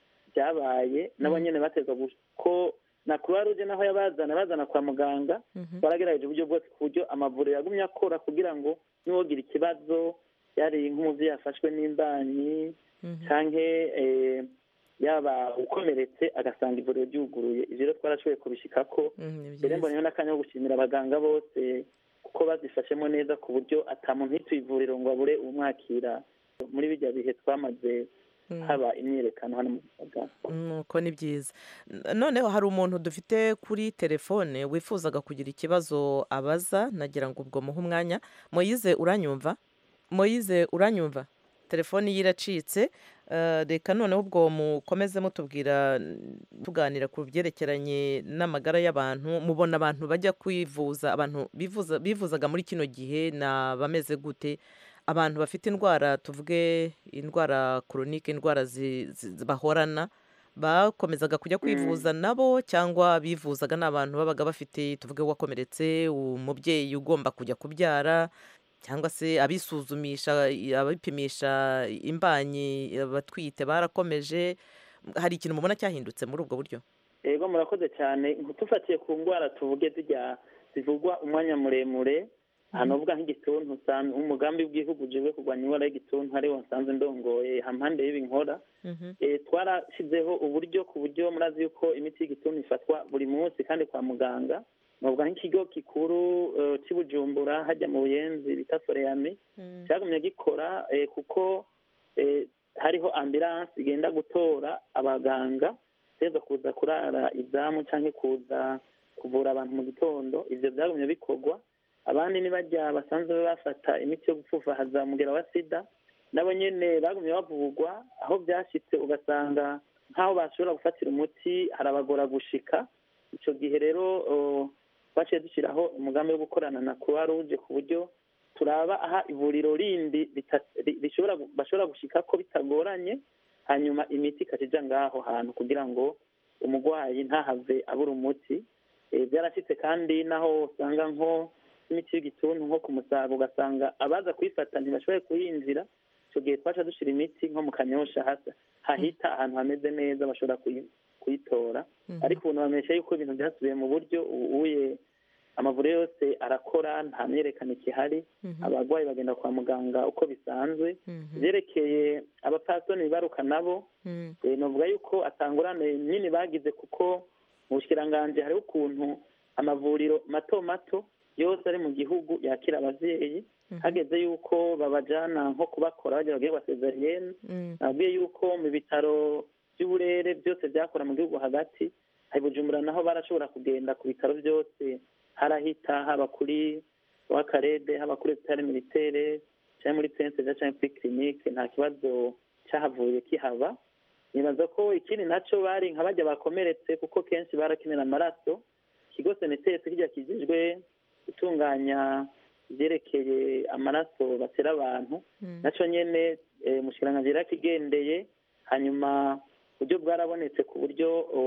byabaye nabo nyene bateza ko na Croix Rouge naho bazana kwa muganga baragerageje uburyo bwose ku buryo amavuriro yagumye akora kugira ngo niwogira ikibazo yari nk'umuzi yafashwe n'imbanyi canke yaba ukomeretse agasanga ivuriro ryuguruye ivyo rero twarashoboye kubishikako rero mbonyeho n'akanya ko gushimira abaganga bose kuko bazifashemo neza ku buryo atamuntu ntitwivuriro ngo abure umwakira muri bijya bihe twamaze haba imyerekano hano mu Gisagara nuko ni byiza noneho hari umuntu dufite kuri telefone wifuzaga kugira ikibazo abaza nagira ngo ubwo muhe umwanya Moyize uranyumva telefone yiracitse reka noneho ubwo mukomeze mutubwira tuganira ku byerekeranye n'amagara y'abantu mubona abantu bajya kwivuza abantu bivuzaga muri kino gihe na bameze gute abantu bafite indwara tuvuge indwara chronique indwara bahorana bakomezaga kujya kwivuza nabo cyangwa bivuzaga n'abantu babaga bafite tuvuge wakomeretse umubyeyi ugomba kujya kubyara cyangwa se abisuzumisha abipimisha imbanyi abatwite barakomeje hari ikintu mubona cyahindutse muri ubwo buryo yego murakoze cyane tufatiye ku ndwara tuvuge zivugwa umwanya muremure hano uvuga nk'igituntu umugambi w'igihugu uje kurwanya indwara y'igituntu ariwo nsanzwe ndongoye hampande y'ibinkora twarashyizeho uburyo ku buryo murazi yuko imiti y'igituntu ifatwa buri munsi kandi kwa muganga novuga nk'ikigo gikuru cy'i Bujumbura hajya mu Buyenzi bita Foreyami cyagumye gikora kuko hariho ambulance igenda gutora abaganga teza kuza kurara izamu canke kuza kuvura abantu mu gitondo ivyo byagumye bikorwa abandi ntibajya basanzwe bafata imiti yo gupfufahaza umugera wa sida nabo nyine bagumye bavugwa aho byashyitse ugasanga nk'aho bashobora gufatira umuti harabagora gushika icyo gihe rero twaciye dushyiraho umugambi wo gukorana na croix rouge ku buryo turaba aha ivuriro rindi bashobora gushika ko bitagoranye hanyuma imiti ikajya ngaho hantu kugira ngo umurwayi ntahave abura umuti byarashyitse kandi naho usanga nko imiti y'igituntu nko ku Musaga ugasanga abaza kuyifata ntibashoboye kuyinjira icyo gihe twaca dushyira imiti nko mu Kanyosha hahita ahantu hameze neza bashobora kuyitora ariko ubu bamenyesha yuko ibintu byasubiye mu buryo ubuye amavuriro yose arakora nta myerekano ikihari abarwayi bagenda kwa muganga uko bisanzwe byerekeye abapasitoni bibaruka nabo navuga yuko atangurane nini bagize kuko mu bushikiranganje hariho ukuntu amavuriro mato mato yose ari mu gihugu yakira abavyeyi hageze yuko babajana nko kubakora bagira bagiye basezeriyene nabwiye yuko mu bitaro by'uburere byose byakora mu gihugu hagati hari Bujumbura naho barashobora kugenda ku bitaro byose harahita haba kuri wakarede haba kuri hôpital militaire cyangwa muri Prince cyangwa kuri clinique nta kibazo cyahavuye kihaba nibaza ko ikindi naco bari nka bajya bakomeretse kuko kenshi barakenera amaraso ikigo senetesi kijya kijijwe gutunganya ibyerekeye amaraso batera abantu naco nyene mushikiranganje yarakigendeye hanyuma uburyo bwarabonetse ku buryo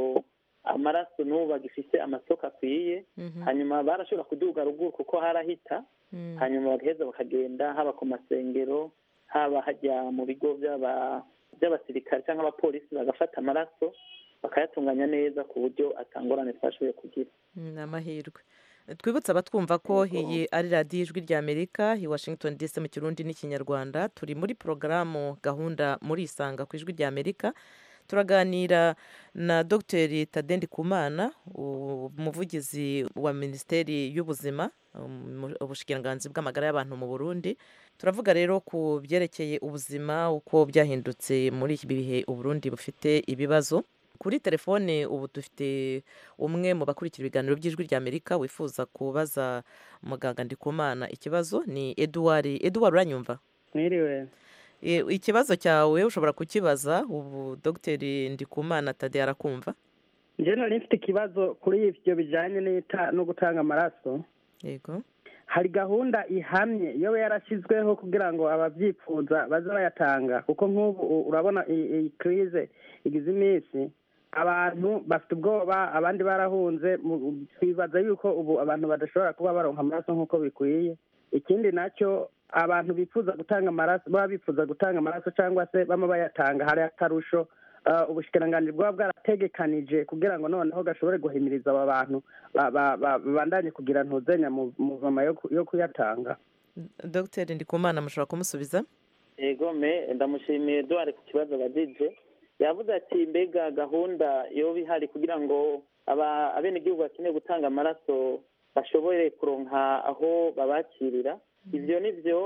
amaraso n'ubu bagifise amasoko akwiye hanyuma barashobora kuduga ruguru kuko harahita hanyuma bagaheza bakagenda haba ku masengero haba hajya mu bigo by'abasirikare cyangwa abapolisi bagafata amaraso bakayatunganya neza ku buryo atangorane twashoboye kugira ni amahirwe twibutse abatwumva ko iyi ari radiyo ijwi ry'Amerika i Washington DC mu Kirundi n'Ikinyarwanda turi muri porogaramu gahunda muri Isanga ku ijwi ry'Amerika turaganira na Dr Tade Ndikumana umuvugizi wa Minisiteri y'Ubuzima ubushikiranganzi bw'amagara y'abantu mu Burundi turavuga rero ku byerekeye ubuzima uko byahindutse muri iki bihe Uburundi bufite ibibazo kuri telefone ubu dufite umwe mu bakurikira ibiganiro by'ijwi ry'Amerika wifuza kubaza muganga Ndikumana ikibazo ni Edouard uranyumva mwiriwe ikibazo cyawe ushobora kukibaza ubu Dr Ndikumana Tade arakumva njye nari mfite ikibazo kuri ibyo bijyanye no gutanga amaraso yego hari gahunda ihamye iyo yarashyizweho kugira ngo ababyifuza baze bayatanga kuko nk'ubu urabona iyi kirize igize iminsi abantu bafite ubwoba abandi barahunze twibaza yuko ubu abantu badashobora kuba baronka amaraso nk'uko bikwiye ikindi nacyo abantu bifuza gutanga amaraso baba bifuza gutanga amaraso cyangwa se bama bayatanga hari akarusho ubushikiranganji bwaba bwarategekanije kugira ngo noneho gashobore guhimiriza aba bantu babandanye kugira ntuzenya mu muvama yo kuyatanga Dr Ndikumana mushobora kumusubiza yego ndamushimiye Edouard ku kibazo bagije yavuze ati mbega gahunda yoba ihari kugira ngo abenegihugu bakeneye gutanga amaraso bashobore kuronka aho babakirira ivyo nivyo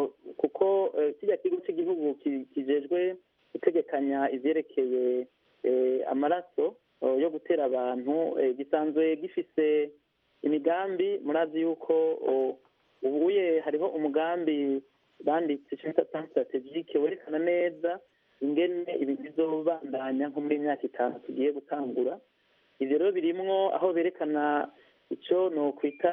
kuko kijya kigo cy'igihugu kijejwe gutegekanya ivyerekeye amaraso yo gutera abantu gisanzwe gifise imigambi murazi yuko ubuye hariho umugambi banditse cyangwa plan strategique werekana neza ingene ibintu bizobandanya nko muri myaka 5 tugiye gutangura ivyo rero birimwo aho berekana ico no kwita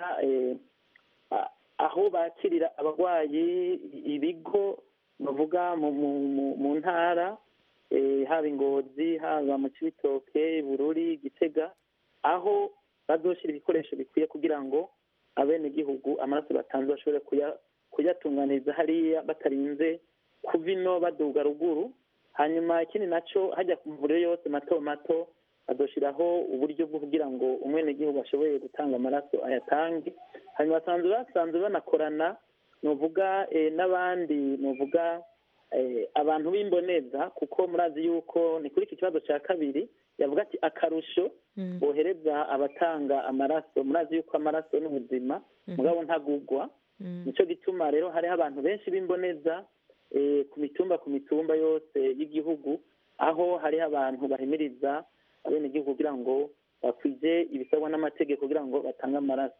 aho bakirira abarwayi ibigo bavuga mu ntara haba Ingozi haba mu Cibitoke Bururi Gitega aho bazoshira ibikoresho bikwiye kugira ngo abenegihugu amaraso batanze bashobore kuyatunganiriza hariya batarinze kuvino baduga ruguru hanyuma ikindi naco hajya ku mavuriro yose mato mato bazoshiraho uburyo bwo kugira ngo umwenegihugu ashoboye gutanga amaraso ayatange hanyuma basanzwe banakorana nuvuga n'abandi nuvuga abantu b'imboneza kuko murazi yuko ni kuri iki kibazo cya kabiri yavuga ati akarusho bohereza abatanga amaraso murazi yuko amaraso n'ubuzima mugabo ntagugwa nico gituma rero hariho abantu benshi b'imboneza ku mitumba yose y'igihugu aho hariho abantu bahimiriza abenegihugu kugira ngo bakwije ibisabwa n'amategeko kugira ngo batange amaraso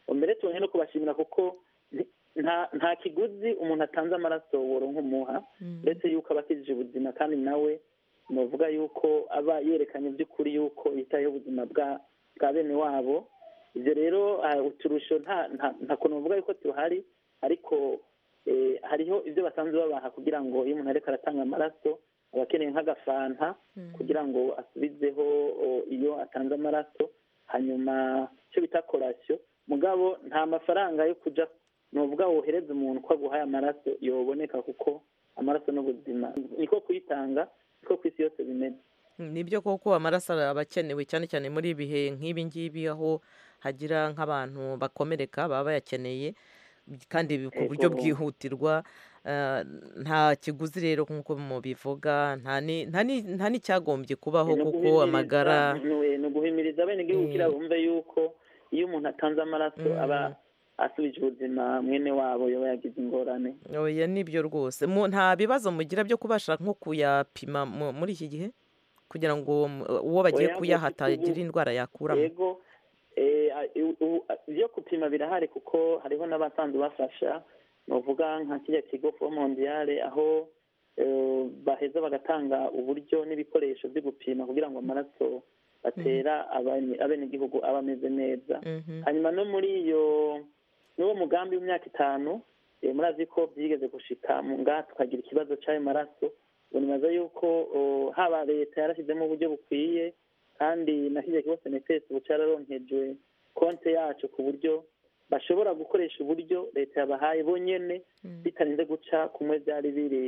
mbere tubonye no kubashimira kuko nta kiguzi umuntu atanze amaraso woronka umuha uretse yuko aba akijije ubuzima kandi nawe novuga yuko aba yerekanye by'ukuri yuko yitayeho ubuzima bwa bene wabo. ibyo rero uturusho nta kuntu bavuga yuko tuhari, ariko hariho ibyo basanzwe babaha kugira ngo iyo umuntu ariko aratanga amaraso aba akeneye nk'agafanta kugira ngo asubizeho iyo atanze amaraso, hanyuma icyo bita korasiyo. mugabo nta mafaranga yo kujya nuvuga wohereza umuntu ko aguhaye amaraso yoboneka, kuko amaraso n'ubuzima niko kuyitanga, niko ku isi yose bimeze. nibyo koko amaraso aba akenewe cyane cyane muri ibihe nk'ibi ngibi, aho hagira nk'abantu bakomereka baba bayakeneye kandi ku buryo bwihutirwa. nta kiguzi rero nk'uko mubivuga, nta n'icyagombye kubaho kuko amagara ni uguhimiriza bene igihugu kugira bumve yuko iyo umuntu atanze amaraso aba asubije ubuzima mwene wabo yoba yagize ingorane. oya nibyo rwose. nta bibazo mugira byo kubasha nko kuyapima muri iki gihe kugira ngo uwo bagiye kuyaha atagira indwara yakuramo? yego ibyo gupima birahari kuko hariho n'abasanzwe bafasha, bavuga nka kijya kigo fo mondiyale, aho baheza bagatanga uburyo n'ibikoresho byo gupima kugira ngo amaraso batera abenegihugu aba ameze neza. hanyuma no muri n'uwo mugambi w'imyaka 5 murazi ko byigeze gushika ngaha tukagira ikibazo cy'ayo maraso. nibaza yuko haba leta yarashyizemo uburyo bukwiye, kandi na kijya kigo senetesi ubu cyararonkejwe konte yacu ku buryo bashobora gukoresha uburyo leta yabahaye bonyene bitarinze guca kumwe byari biri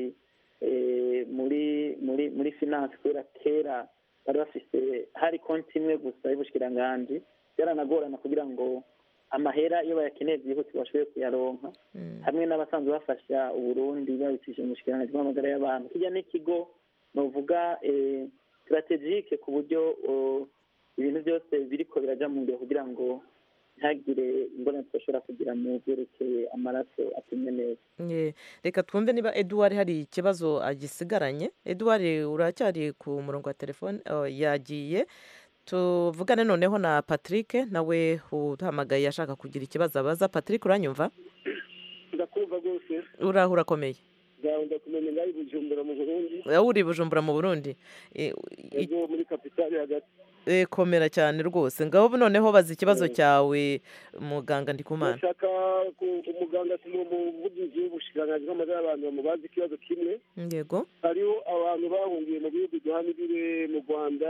muri finance, kubera kera bari bafise hari konti imwe gusa y'ubushikiranganji, byaranagorana kugira ngo amahera iyo bayakeneye byihuse bashoboye kuyaronka, hamwe n'abasanzwe bafasha Uburundi babicishije mu bushikiranganji bw'amagara y'abantu. kijya n'ikigo novuga strategique ku buryo ibintu byose biriko biraja mu ngiro kugira ngo ntagire imboneko bashobora kugira mu byerekeye amaraso apimwe neza. reka twumve niba Edouard hari ikibazo agisigaranye. Edouard uracyari ku murongo wa telefone? yagiye. tuvugane noneho na Patrick, nawe uhamagaye ashaka kugira ikibazo abaza. Patrick uranyumva? ndakumva rwose. uraho urakomeye? ndakumenya ngari Bujumbura mu Burundi. uri Bujumbura mu Burundi? yego muri kapitali hagati. komera cyane rwose. ngaho noneho baza ikibazo cyawe muganga Ndikumana. ndashaka umuganga umuvugizi w'ubushikiranganji bw'amagara y'abantu bamubaza ikibazo kimwe. yego. hariho abantu bahungiye mu bihugu duhana imbibe mu Rwanda,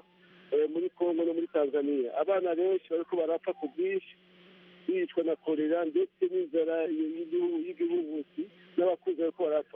muri Kongo no muri Tanzania. abana benshi bariko barapfa ku bwinshi bicwa na kolera ndetse n'inzara y'igihuhusi, n'abakuze bariko barapfa.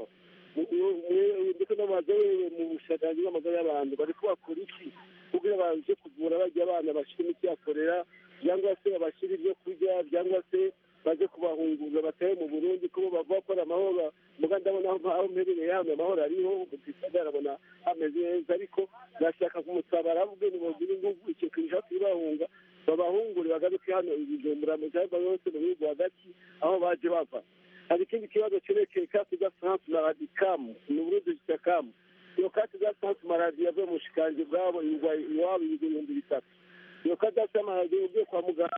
ndetse n'amazi wewe mu bushikiranganji bw'amagara y'abantu bariko bakora iki kugira baje kuvura barya abana bashira imiti ya kolera, cyangwa se babashira ibyo kurya, cyangwa se baje kubahunguza bataye mu Burundi ko bava gukora amahoro. muga ndabona aho mperereye hano amahoro ariho, gisagara abona ameze neza, ariko nashaka kumusaba aravuge ni bogira ingufu icyo kintu kibahunga babahungure bagaruke hano Bujumbura mu cyangwa yose mu bihugu hagati aho baje bava. hari ikindi kibazo cyerekeye carte de France maladie CAM mu Burundi CAM. iyo carte de France maladie yavuye mu bushikanje bwabo iwabo 3,000. iyo carte de France maladie ugiye kwa muganga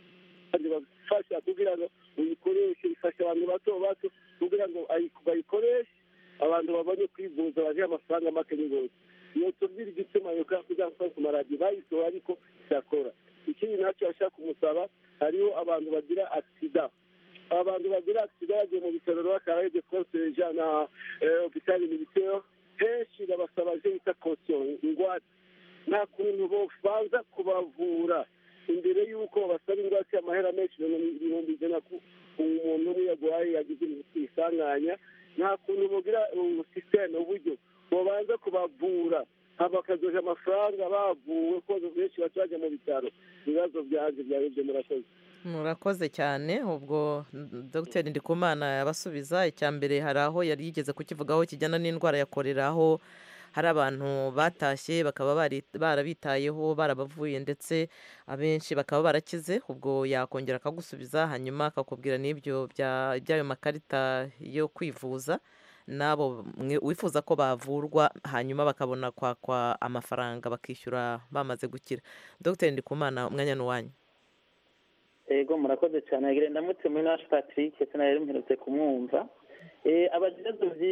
bafasha kugira ngo uyikoreshe, ifasha abantu bato bato kugira ngo bayikoreshe abantu babone kwivuza baje amafaranga make n'ingose. iyo tubwira igituma iyo carte de France maladie bayisohora ariko cyakora. ikindi nacyo ashaka kumusaba, hariho abantu bagira accident. abantu bagira accident bagiye mu bitaro bakaraye de force jana hôpital militaire, henshi babasaba je bita caution ingwate. nta kuntu bofanza kubavura imbere y'uko babasaba ingwate y'amahera menshi ibihumbi ijana ku umuntu umwe yagwaye yagize isanganya. nta kuntu bogira systeme uburyo bobanza kubavura bakazoja amafaranga bavuwe ko benshi bacaje mu bitaro. ibibazo byaje byaribyo. murakoze cyane. ubwo Dr Ndikumana yabasubiza. icya mbere hari aho yari yigeze kukivugaho kijyana n'indwara ya kolera, aho hari abantu batashye bakaba barabitayeho barabavuye ndetse abenshi bakaba barakize. ubwo yakongera akagusubiza, hanyuma akakubwira n'ibyo by'ayo makarita yo kwivuza n'abo wifuza ko bavurwa, hanyuma bakabona kwakwa amafaranga bakishyura bamaze gukira. Dr Ndikumana umwanya n'uwanyu. ego murakoze cyane agire ndamutse muri nash Patrick sinari mperutse kumwumva abajejwe